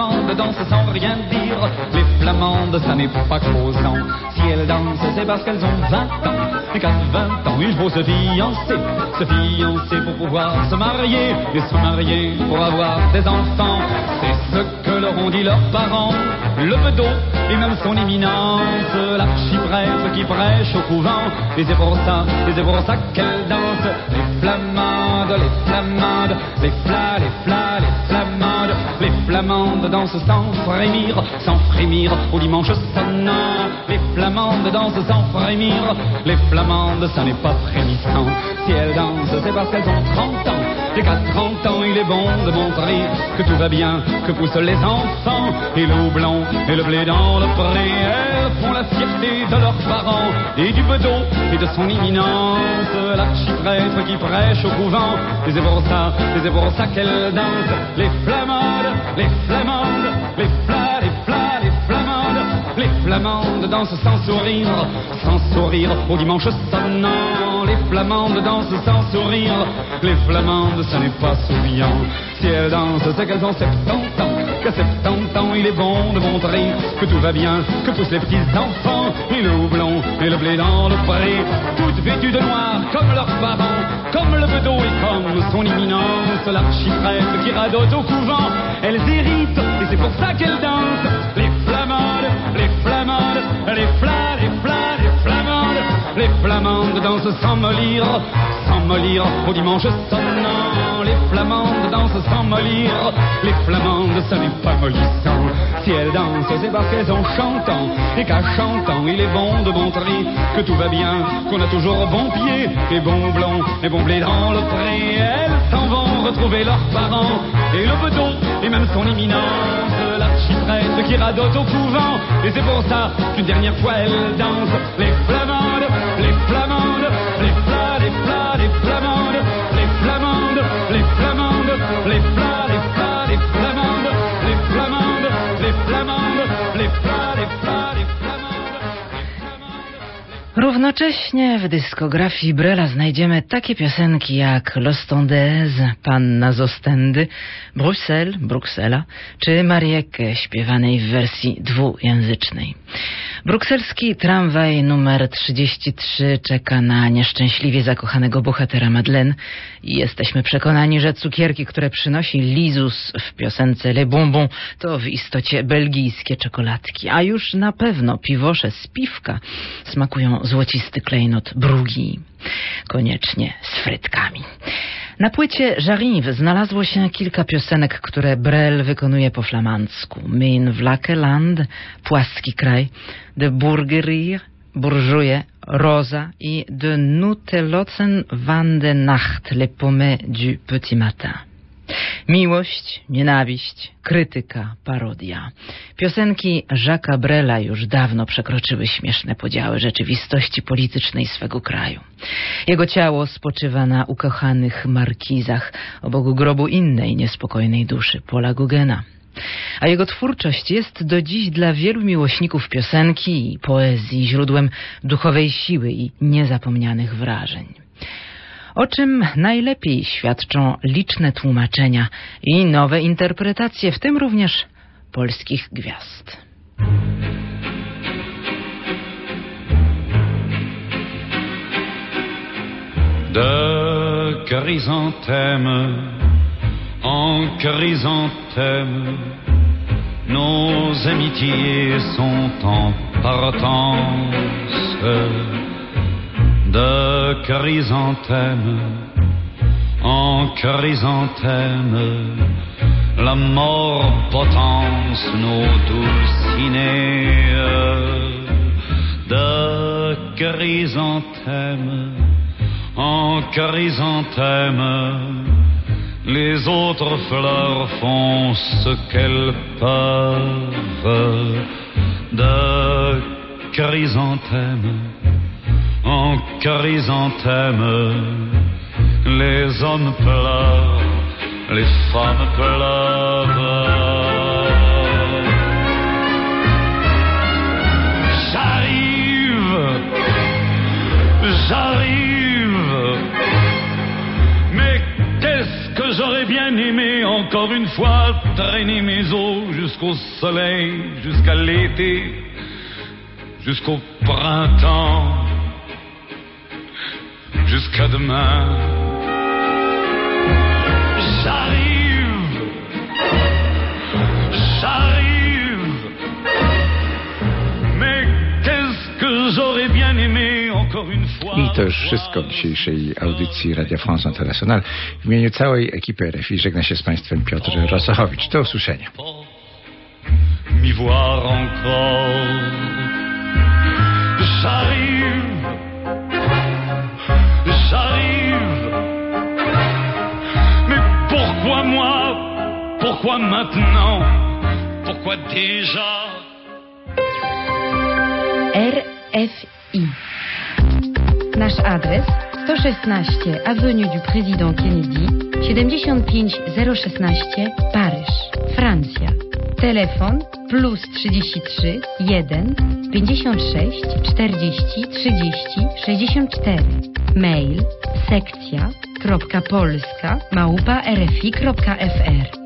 flamandes dansent sans rien dire. Les flamandes, ça n'est pas causant. Si elles dansent, c'est parce qu'elles ont vingt ans. Et qu'à vingt ans, il faut se fiancer. Se fiancer pour pouvoir se marier. Et se marier pour avoir des enfants. C'est ce que leur ont dit leurs parents. Le bedeau et même son éminence, l'archiprêtre qui prêche au couvent. Et c'est pour ça, et c'est pour ça qu'elles dansent. Les flamandes, les flamandes, les flas, les flas, les flamandes. Les flamandes dansent sans frémir, sans frémir au dimanche sonnant. Les flamandes dansent sans frémir. Les flamandes, ça n'est pas frémissant. Si elles dansent, c'est parce qu'elles ont trente ans. Et qu'à trente ans, il est bon de montrer que tout va bien, que poussent les enfants. Et le houblon et le blé dans le pré, elles font la fierté de leurs parents. Et du bedeau et de son imminence, l'archiprêtre qui prêche au couvent. Et c'est pour ça, et c'est pour ça qu'elles dansent. Les flamandes, les flamandes, les flas, les flas, les flamandes. Les flamandes dansent sans sourire, sans sourire au dimanche sonnant. Les flamandes dansent sans sourire. Les flamandes, ça n'est pas souriant. Si elles dansent, c'est qu'elles ont septante ans. Qu'à septante ans, il est bon de montrer que tout va bien, que poussent les petits enfants. Et le houblon et le blé dans le pré, toutes vêtues de noir comme leurs parents, comme le bedeau et comme son imminence, l'archiprêtre qui radote au couvent. Elles héritent et c'est pour ça qu'elles dansent. Les flamandes, les flamandes, les flas, les flas, les flamandes. Les flamandes dansent sans mollir, sans mollir au dimanche sonnant. Les flamandes dansent sans mollir. Les flamandes, ça n'est pas mollissant. Si elles dansent, c'est parce qu'elles ont chantant. Et qu'à chantant, il est bon de montrer que tout va bien, qu'on a toujours bon pied et bon blond et bon blé dans le pré. Elles s'en vont retrouver leurs parents. Et le bedeau et même son éminence, l'archiprêtre qui radote au couvent. Et c'est pour ça qu'une dernière fois elles dansent. Les flamandes, les flamandes, les flas, les flas, les flamandes. Les flamandes, les flamandes, les flas, les flas, les flamandes. Les flamandes, les flamandes, les flas, les flas, les flamandes. Równocześnie w dyskografii Brela znajdziemy takie piosenki jak L'Ostendaise, Panna z Ostendy, Bruxelles, Bruksela, czy Marieke śpiewanej w wersji dwujęzycznej. Brukselski tramwaj numer trzydzieści trzy czeka na nieszczęśliwie zakochanego bohatera Madeleine i jesteśmy przekonani, że cukierki, które przynosi Lizus w piosence Les Bonbons, to w istocie belgijskie czekoladki, a już na pewno piwosze z piwka smakują złocisty klejnot Brugi, koniecznie z frytkami. Na płycie J'arrive znalazło się kilka piosenek, które Brel wykonuje po flamandzku. Min Vlakeland, Płaski kraj, De Burgerir, Bourgeois, Rosa i De Nutelocen van de Nacht, Les Pommes du Petit Matin. Miłość, nienawiść, krytyka, parodia. Piosenki Jacques'a Brela już dawno przekroczyły śmieszne podziały rzeczywistości politycznej swego kraju. Jego ciało spoczywa na ukochanych markizach obok grobu innej niespokojnej duszy, Paula Gaugena. A jego twórczość jest do dziś dla wielu miłośników piosenki i poezji źródłem duchowej siły i niezapomnianych wrażeń. O czym najlepiej świadczą liczne tłumaczenia i nowe interpretacje, w tym również polskich gwiazd. De chrysanthème en chrysanthème, nos amitiés sont en partance. De chrysanthème en chrysanthème, la mort potence nos dulcinées. De chrysanthème en chrysanthème, les autres fleurs font ce qu'elles peuvent. De chrysanthème en chrysanthème, les hommes pleurent, les femmes pleurent. J'arrive, j'arrive, mais qu'est-ce que j'aurais bien aimé encore encore une fois traîner mes os jusqu'au soleil, jusqu'à l'été, jusqu'au printemps, jusqu'à demain. J'arrive, j'arrive, mais qu'est-ce que j'aurais bien aimé encore une fois. I to już wszystko w dzisiejszej audycji Radio France International. W imieniu całej ekipy R F I żegna się z Państwem Piotr Rosochowicz. Do usłyszenia. M'y voir encore. J'arrive, j'arrive. Mais pourquoi moi? Pourquoi maintenant? Pourquoi déjà? R F I. Nasz adres sto szesnaście Avenue du Président Kennedy, siedemdziesiąt pięć zero szesnaście, Paryż, Francja. Telefon plus trzydzieści trzy jeden pięćdziesiąt sześć czterdzieści trzydzieści sześćdziesiąt cztery. Mail sekcja kropka polska małpa rfi kropka f r.